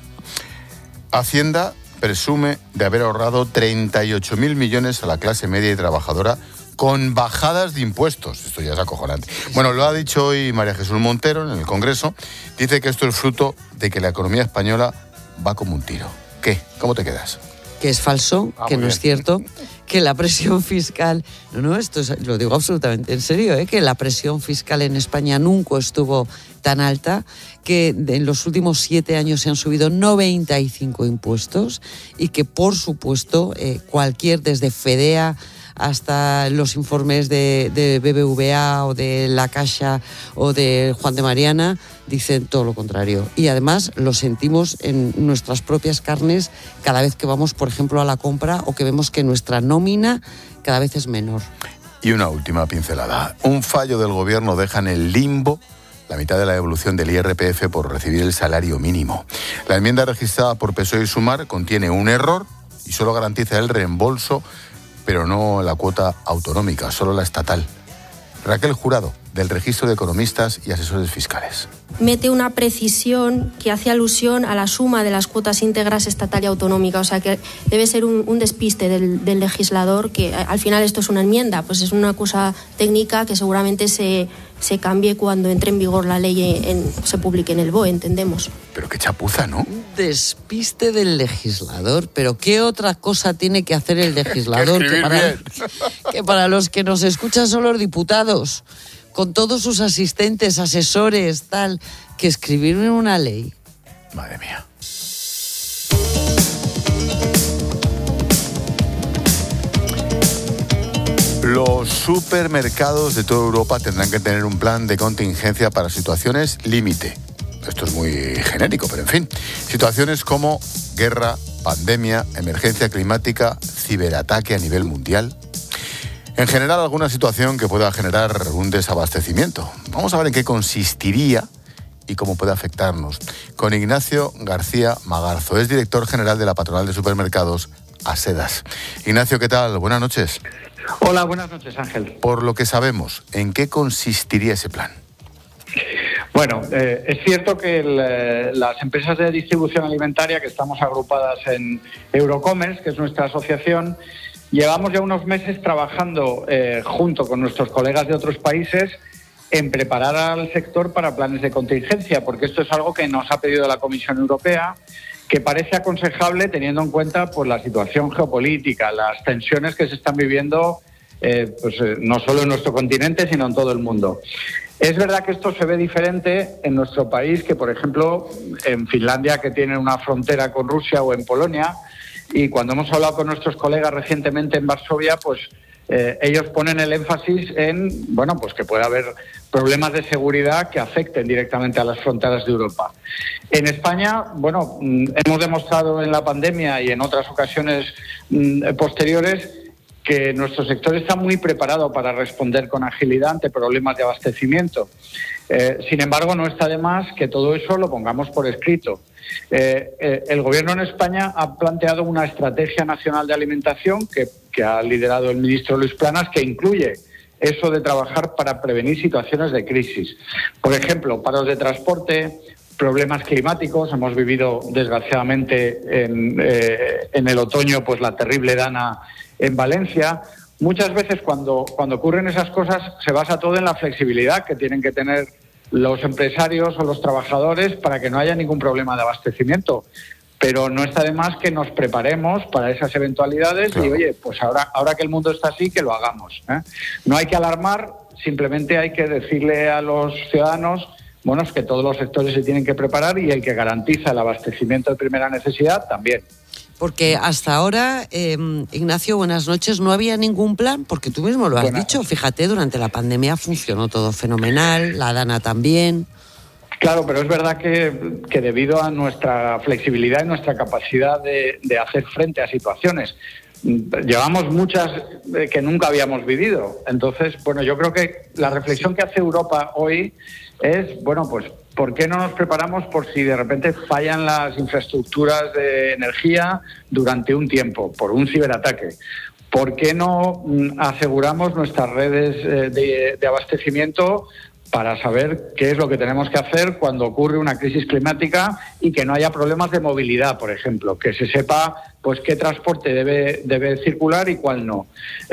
Hacienda presume de haber ahorrado treinta y ocho mil millones a la clase media y trabajadora con bajadas de impuestos. Esto ya es acojonante. Bueno, lo ha dicho hoy María Jesús Montero en el Congreso. Dice que esto es fruto de que la economía española va como un tiro. ¿Qué? ¿Cómo te quedas? Que es falso, ah, que no bien. es cierto, que la presión fiscal... No, no, esto es, lo digo absolutamente en serio, ¿eh? Que la presión fiscal en España nunca estuvo tan alta, que en los últimos siete años se han subido noventa y cinco impuestos y que, por supuesto, eh, cualquier, desde FEDEA hasta los informes de, de B B V A o de La Caixa o de Juan de Mariana, dicen todo lo contrario. Y además lo sentimos en nuestras propias carnes cada vez que vamos, por ejemplo, a la compra o que vemos que nuestra nómina cada vez es menor. Y una última pincelada. Un fallo del gobierno deja en el limbo la mitad de la devolución del I R P F por recibir el salario mínimo. La enmienda registrada por P S O E y Sumar contiene un error y solo garantiza el reembolso, pero no la cuota autonómica, solo la estatal. Raquel Jurado, del Registro de Economistas y Asesores Fiscales. Mete una precisión que hace alusión a la suma de las cuotas íntegras estatal y autonómica, o sea que debe ser un, un despiste del, del legislador, que al final esto es una enmienda, pues es una cosa técnica que seguramente se, se cambie cuando entre en vigor la ley, en, se publique en el B O E, entendemos. Pero qué chapuza, ¿no? Despiste del legislador, pero ¿qué otra cosa tiene que hacer el legislador que, para, que para los que nos escuchan son los diputados, con todos sus asistentes, asesores, tal, que escribir una ley? Madre mía. Los supermercados de toda Europa tendrán que tener un plan de contingencia para situaciones límite. Esto es muy genérico, pero en fin. Situaciones como guerra, pandemia, emergencia climática, ciberataque a nivel mundial. En general, alguna situación que pueda generar un desabastecimiento. Vamos a ver en qué consistiría y cómo puede afectarnos. Con Ignacio García Magarzo, es director general de la Patronal de Supermercados, ASEDAS. Ignacio, ¿qué tal? Buenas noches. Hola, buenas noches, Ángel. Por lo que sabemos, ¿en qué consistiría ese plan? Bueno, eh, es cierto que el, eh, las empresas de distribución alimentaria, que estamos agrupadas en Eurocommerce, que es nuestra asociación, llevamos ya unos meses trabajando eh, junto con nuestros colegas de otros países en preparar al sector para planes de contingencia, porque esto es algo que nos ha pedido la Comisión Europea, que parece aconsejable teniendo en cuenta pues, la situación geopolítica, las tensiones que se están viviendo eh, pues, eh, no solo en nuestro continente, sino en todo el mundo. Es verdad que esto se ve diferente en nuestro país que, por ejemplo, en Finlandia, que tiene una frontera con Rusia, o en Polonia, y cuando hemos hablado con nuestros colegas recientemente en Varsovia, pues eh, ellos ponen el énfasis en, bueno, pues que puede haber problemas de seguridad que afecten directamente a las fronteras de Europa. En España, bueno, hemos demostrado en la pandemia y en otras ocasiones mmm, posteriores que nuestro sector está muy preparado para responder con agilidad ante problemas de abastecimiento. Eh, sin embargo, no está de más que todo eso lo pongamos por escrito. Eh, eh, el Gobierno en España ha planteado una estrategia nacional de alimentación que, que ha liderado el ministro Luis Planas, que incluye eso de trabajar para prevenir situaciones de crisis. Por ejemplo, paros de transporte, problemas climáticos. Hemos vivido, desgraciadamente, en, eh, en el otoño, pues la terrible dana en Valencia. Muchas veces cuando, cuando ocurren esas cosas se basa todo en la flexibilidad que tienen que tener los empresarios o los trabajadores para que no haya ningún problema de abastecimiento. Pero no está de más que nos preparemos para esas eventualidades. Claro. Y oye, pues ahora, ahora que el mundo está así, que lo hagamos, ¿eh? No hay que alarmar, simplemente hay que decirle a los ciudadanos, bueno, es que todos los sectores se tienen que preparar y el que garantiza el abastecimiento de primera necesidad también. Porque hasta ahora, eh, Ignacio, buenas noches, no había ningún plan, porque tú mismo lo has buenas dicho, noches. Fíjate, durante la pandemia funcionó todo fenomenal, la Dana también. Claro, pero es verdad que, que debido a nuestra flexibilidad y nuestra capacidad de, de hacer frente a situaciones, llevamos muchas que nunca habíamos vivido. Entonces, bueno, yo creo que la reflexión que hace Europa hoy es, bueno, pues, ¿por qué no nos preparamos por si de repente fallan las infraestructuras de energía durante un tiempo, por un ciberataque? ¿Por qué no aseguramos nuestras redes de, de abastecimiento para saber qué es lo que tenemos que hacer cuando ocurre una crisis climática y que no haya problemas de movilidad, por ejemplo? Que se sepa pues qué transporte debe, debe circular y cuál no.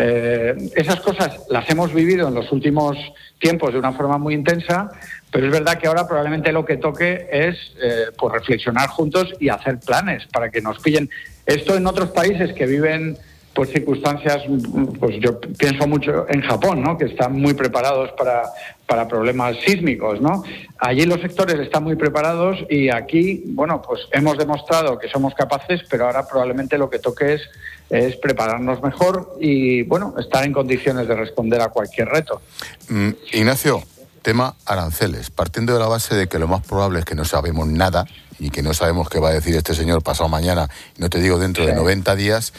Eh, esas cosas las hemos vivido en los últimos tiempos de una forma muy intensa, pero es verdad que ahora probablemente lo que toque es eh, pues reflexionar juntos y hacer planes para que nos pillen. Esto en otros países que viven pues circunstancias, pues yo pienso mucho en Japón, ¿no? Que están muy preparados para, para problemas sísmicos, ¿no? Allí los sectores están muy preparados y aquí, bueno, pues hemos demostrado que somos capaces, pero ahora probablemente lo que toque es, es prepararnos mejor y, bueno, estar en condiciones de responder a cualquier reto. Mm, Ignacio, tema aranceles. Partiendo de la base de que lo más probable es que no sabemos nada y que no sabemos qué va a decir este señor pasado mañana, no te digo dentro sí. de noventa días,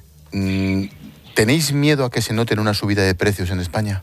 ¿tenéis miedo a que se note una subida de precios en España?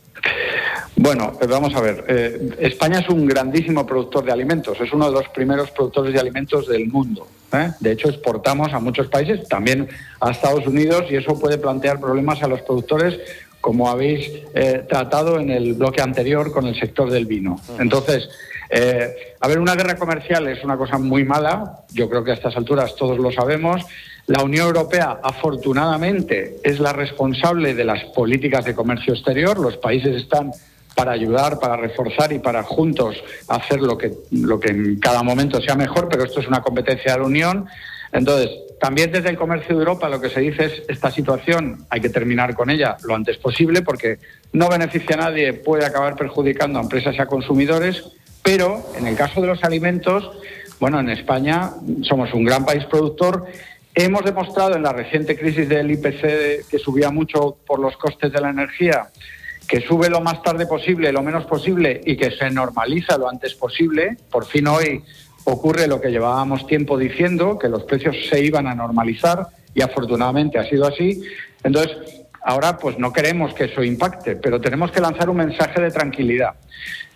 Bueno, vamos a ver. Eh, España es un grandísimo productor de alimentos. Es uno de los primeros productores de alimentos del mundo, ¿eh? De hecho, exportamos a muchos países, también a Estados Unidos, y eso puede plantear problemas a los productores, como habéis eh, tratado en el bloque anterior con el sector del vino. Entonces, eh, a ver, una guerra comercial es una cosa muy mala. Yo creo que a estas alturas todos lo sabemos. La Unión Europea, afortunadamente, es la responsable de las políticas de comercio exterior. Los países están para ayudar, para reforzar y para juntos hacer lo que, lo que en cada momento sea mejor, pero esto es una competencia de la Unión. Entonces, también desde el comercio de Europa lo que se dice es esta situación hay que terminar con ella lo antes posible porque no beneficia a nadie, puede acabar perjudicando a empresas y a consumidores, pero en el caso de los alimentos, bueno, en España somos un gran país productor. Hemos demostrado en la reciente crisis del I P C, que subía mucho por los costes de la energía, que sube lo más tarde posible, lo menos posible, y que se normaliza lo antes posible. Por fin hoy ocurre lo que llevábamos tiempo diciendo, que los precios se iban a normalizar, y afortunadamente ha sido así. Entonces, ahora pues no queremos que eso impacte, pero tenemos que lanzar un mensaje de tranquilidad.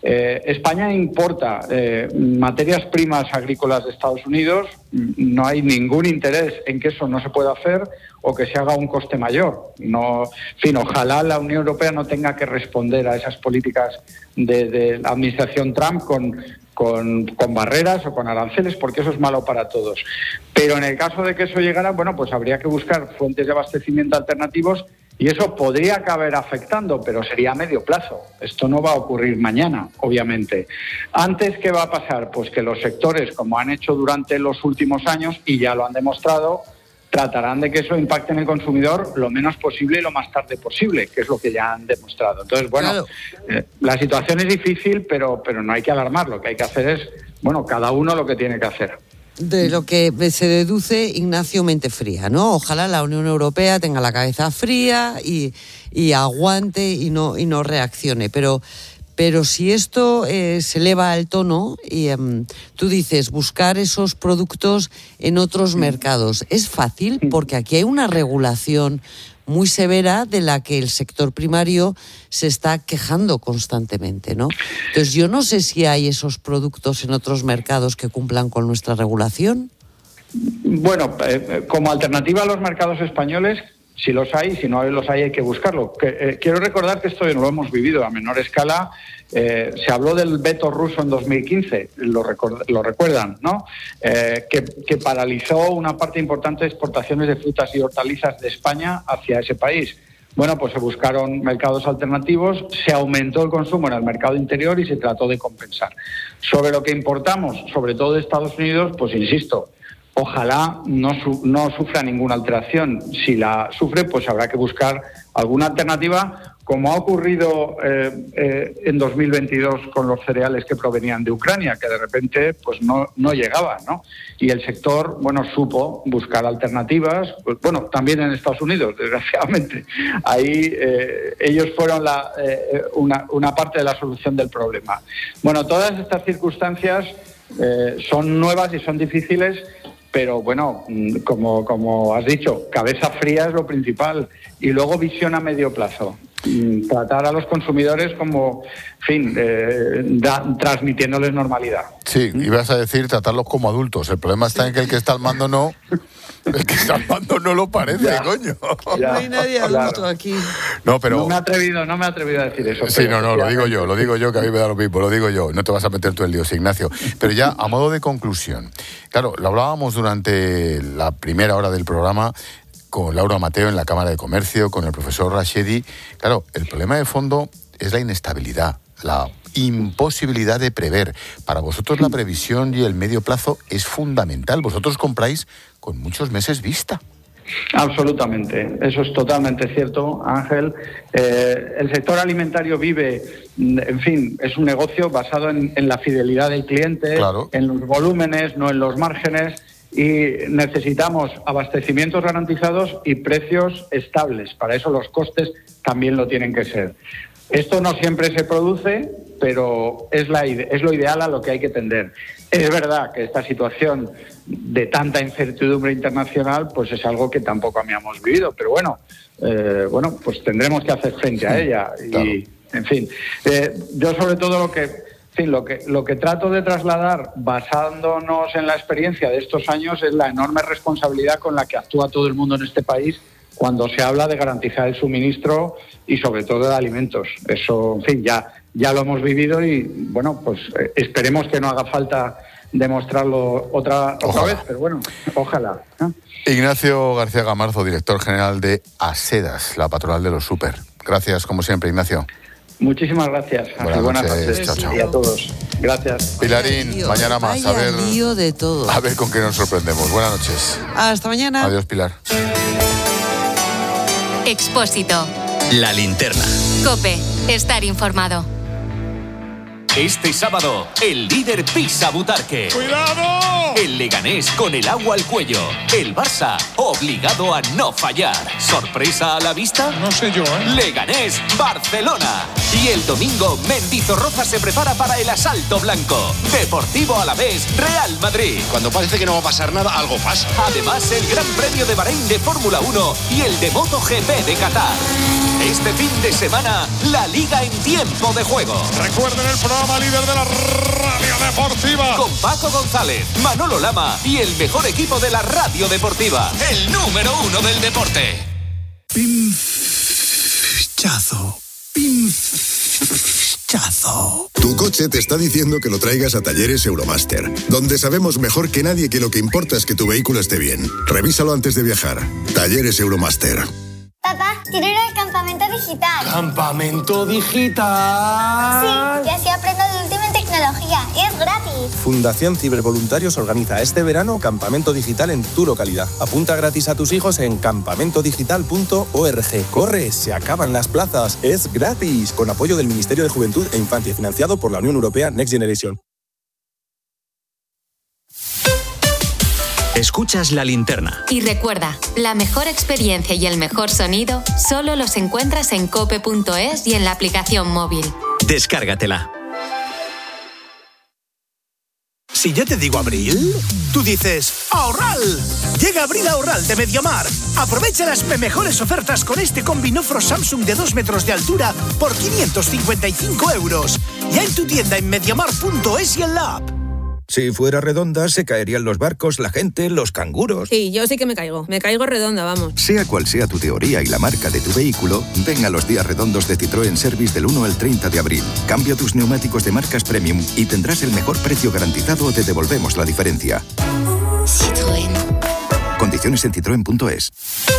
Eh, España importa eh, materias primas agrícolas de Estados Unidos, no hay ningún interés en que eso no se pueda hacer o que se haga a un coste mayor. No, en fin, ojalá la Unión Europea no tenga que responder a esas políticas de, de la administración Trump con, con, con barreras o con aranceles, porque eso es malo para todos. Pero en el caso de que eso llegara, bueno, pues habría que buscar fuentes de abastecimiento alternativos. Y eso podría acabar afectando, pero sería a medio plazo. Esto no va a ocurrir mañana, obviamente. Antes, ¿qué va a pasar? Pues que los sectores, como han hecho durante los últimos años, y ya lo han demostrado, tratarán de que eso impacte en el consumidor lo menos posible y lo más tarde posible, que es lo que ya han demostrado. Entonces, bueno, claro. eh, la situación es difícil, pero, pero no hay que alarmar. Lo que hay que hacer es, bueno, cada uno lo que tiene que hacer. De lo que se deduce Ignacio mente fría, ¿no? Ojalá la Unión Europea tenga la cabeza fría y, y aguante y no, y no reaccione. Pero, pero si esto eh, se eleva el tono y um, tú dices buscar esos productos en otros mercados, ¿es fácil? Porque aquí hay una regulación muy severa de la que el sector primario se está quejando constantemente, ¿no? Entonces yo no sé si hay esos productos en otros mercados que cumplan con nuestra regulación. Bueno, eh, como alternativa a los mercados españoles, si los hay, si no los hay, hay que buscarlo. Que, eh, quiero recordar que esto no lo hemos vivido a menor escala. Eh, se habló del veto ruso en dos mil quince, lo, record, lo recuerdan, ¿no? Eh, que, que paralizó una parte importante de exportaciones de frutas y hortalizas de España hacia ese país. Bueno, pues se buscaron mercados alternativos, se aumentó el consumo en el mercado interior y se trató de compensar. Sobre lo que importamos, sobre todo de Estados Unidos, pues insisto, ojalá no, su, no sufra ninguna alteración. Si la sufre, pues habrá que buscar alguna alternativa, como ha ocurrido eh, eh, en dos mil veintidós con los cereales que provenían de Ucrania, que de repente pues no, no llegaban, ¿no? Y el sector, bueno, supo buscar alternativas, pues, bueno, también en Estados Unidos, desgraciadamente. Ahí eh, ellos fueron la, eh, una, una parte de la solución del problema. Bueno, todas estas circunstancias eh, son nuevas y son difíciles, pero bueno, como, como has dicho, cabeza fría es lo principal y luego visión a medio plazo. Tratar a los consumidores como, en fin, eh, da, transmitiéndoles normalidad. Sí, ibas a decir tratarlos como adultos. El problema está en que el que está al mando no... El que está al mando no lo parece, ya, coño. Ya, no hay nadie adulto claro. aquí. No, pero... No me he atrevido, no me he atrevido a decir eso. Sí, no, no, lo digo yo, lo digo yo, que a mí me da lo mismo, lo digo yo. No te vas a meter tú en líos, Ignacio. Pero ya, a modo de conclusión, claro, lo hablábamos durante la primera hora del programa con Laura Mateo en la Cámara de Comercio, con el profesor Rashedi. Claro, el problema de fondo es la inestabilidad, la imposibilidad de prever. Para vosotros la previsión y el medio plazo es fundamental. Vosotros compráis con muchos meses vista. Absolutamente, eso es totalmente cierto, Ángel. Eh, el sector alimentario vive, en fin, es un negocio basado en, en la fidelidad del cliente, claro. en los volúmenes, no en los márgenes. Y necesitamos abastecimientos garantizados y precios estables. Para eso los costes también lo tienen que ser. Esto no siempre se produce, pero es, la, es lo ideal a lo que hay que tender. Es verdad que esta situación de tanta incertidumbre internacional pues es algo que tampoco habíamos vivido, pero bueno, eh, bueno, pues tendremos que hacer frente a ella. Y, claro. en fin, eh, yo sobre todo lo que... En fin, lo que, lo que trato de trasladar, basándonos en la experiencia de estos años, es la enorme responsabilidad con la que actúa todo el mundo en este país cuando se habla de garantizar el suministro y sobre todo de alimentos. Eso, en fin, ya, ya lo hemos vivido y, bueno, pues eh, esperemos que no haga falta demostrarlo otra, otra vez, pero bueno, ojalá. ¿eh? Ignacio García Gamarzo, director general de ASEDAS, la patronal de los súper. Gracias, como siempre, Ignacio. Muchas gracias. Buenas, Buenas noches, noches. Chao, chao. Y a todos. Gracias. Pilarín, lío, mañana más. A ver, lío de todo. A ver con qué nos sorprendemos. Buenas noches. Hasta mañana. Adiós, Pilar. Expósito. La linterna. COPE. Estar informado. Este sábado, el líder pisa Butarque. ¡Cuidado! El Leganés con el agua al cuello. El Barça obligado a no fallar. ¿Sorpresa a la vista? No sé yo, ¿eh? Leganés, Barcelona. Y el domingo, Mendizorroza se prepara para el asalto blanco. Deportivo Alavés, Real Madrid. Cuando parece que no va a pasar nada, algo pasa. Además, el Gran Premio de Bahrein de Fórmula uno y el de MotoGP de Qatar. Este fin de semana, la Liga en tiempo de juego. Recuerden el programa líder de la radio deportiva. Con Paco González, Manolo Lama y el mejor equipo de la radio deportiva. El número uno del deporte. Pinchazo. Pinchazo. Tu coche te está diciendo que lo traigas a Talleres Euromaster, donde sabemos mejor que nadie que lo que importa es que tu vehículo esté bien. Revísalo antes de viajar. Talleres Euromaster. Papá, quiero ir al campamento digital. ¿Campamento digital? Sí, y así aprendo de última en tecnología. Y es gratis. Fundación Cibervoluntarios organiza este verano campamento digital en tu localidad. Apunta gratis a tus hijos en campamento digital punto org. ¡Corre! Se acaban las plazas. Es gratis. Con apoyo del Ministerio de Juventud e Infancia, financiado por la Unión Europea Next Generation. Escuchas La Linterna. Y recuerda, la mejor experiencia y el mejor sonido solo los encuentras en cope punto es y en la aplicación móvil. Descárgatela. Si yo te digo abril, tú dices ¡ahorral! Llega Abril a Ahorral de Mediamar. Aprovecha las mejores ofertas con este combinofro Samsung de dos metros de altura por quinientos cincuenta y cinco euros. Ya en tu tienda en mediamar punto es y en la app. Si fuera redonda, se caerían los barcos, la gente, los canguros. Sí, yo sí que me caigo. Me caigo redonda, vamos. Sea cual sea tu teoría y la marca de tu vehículo, ven a los días redondos de Citroën Service del uno al treinta de abril. Cambia tus neumáticos de marcas premium y tendrás el mejor precio garantizado o te devolvemos la diferencia. Citroën. Condiciones en citroen punto es.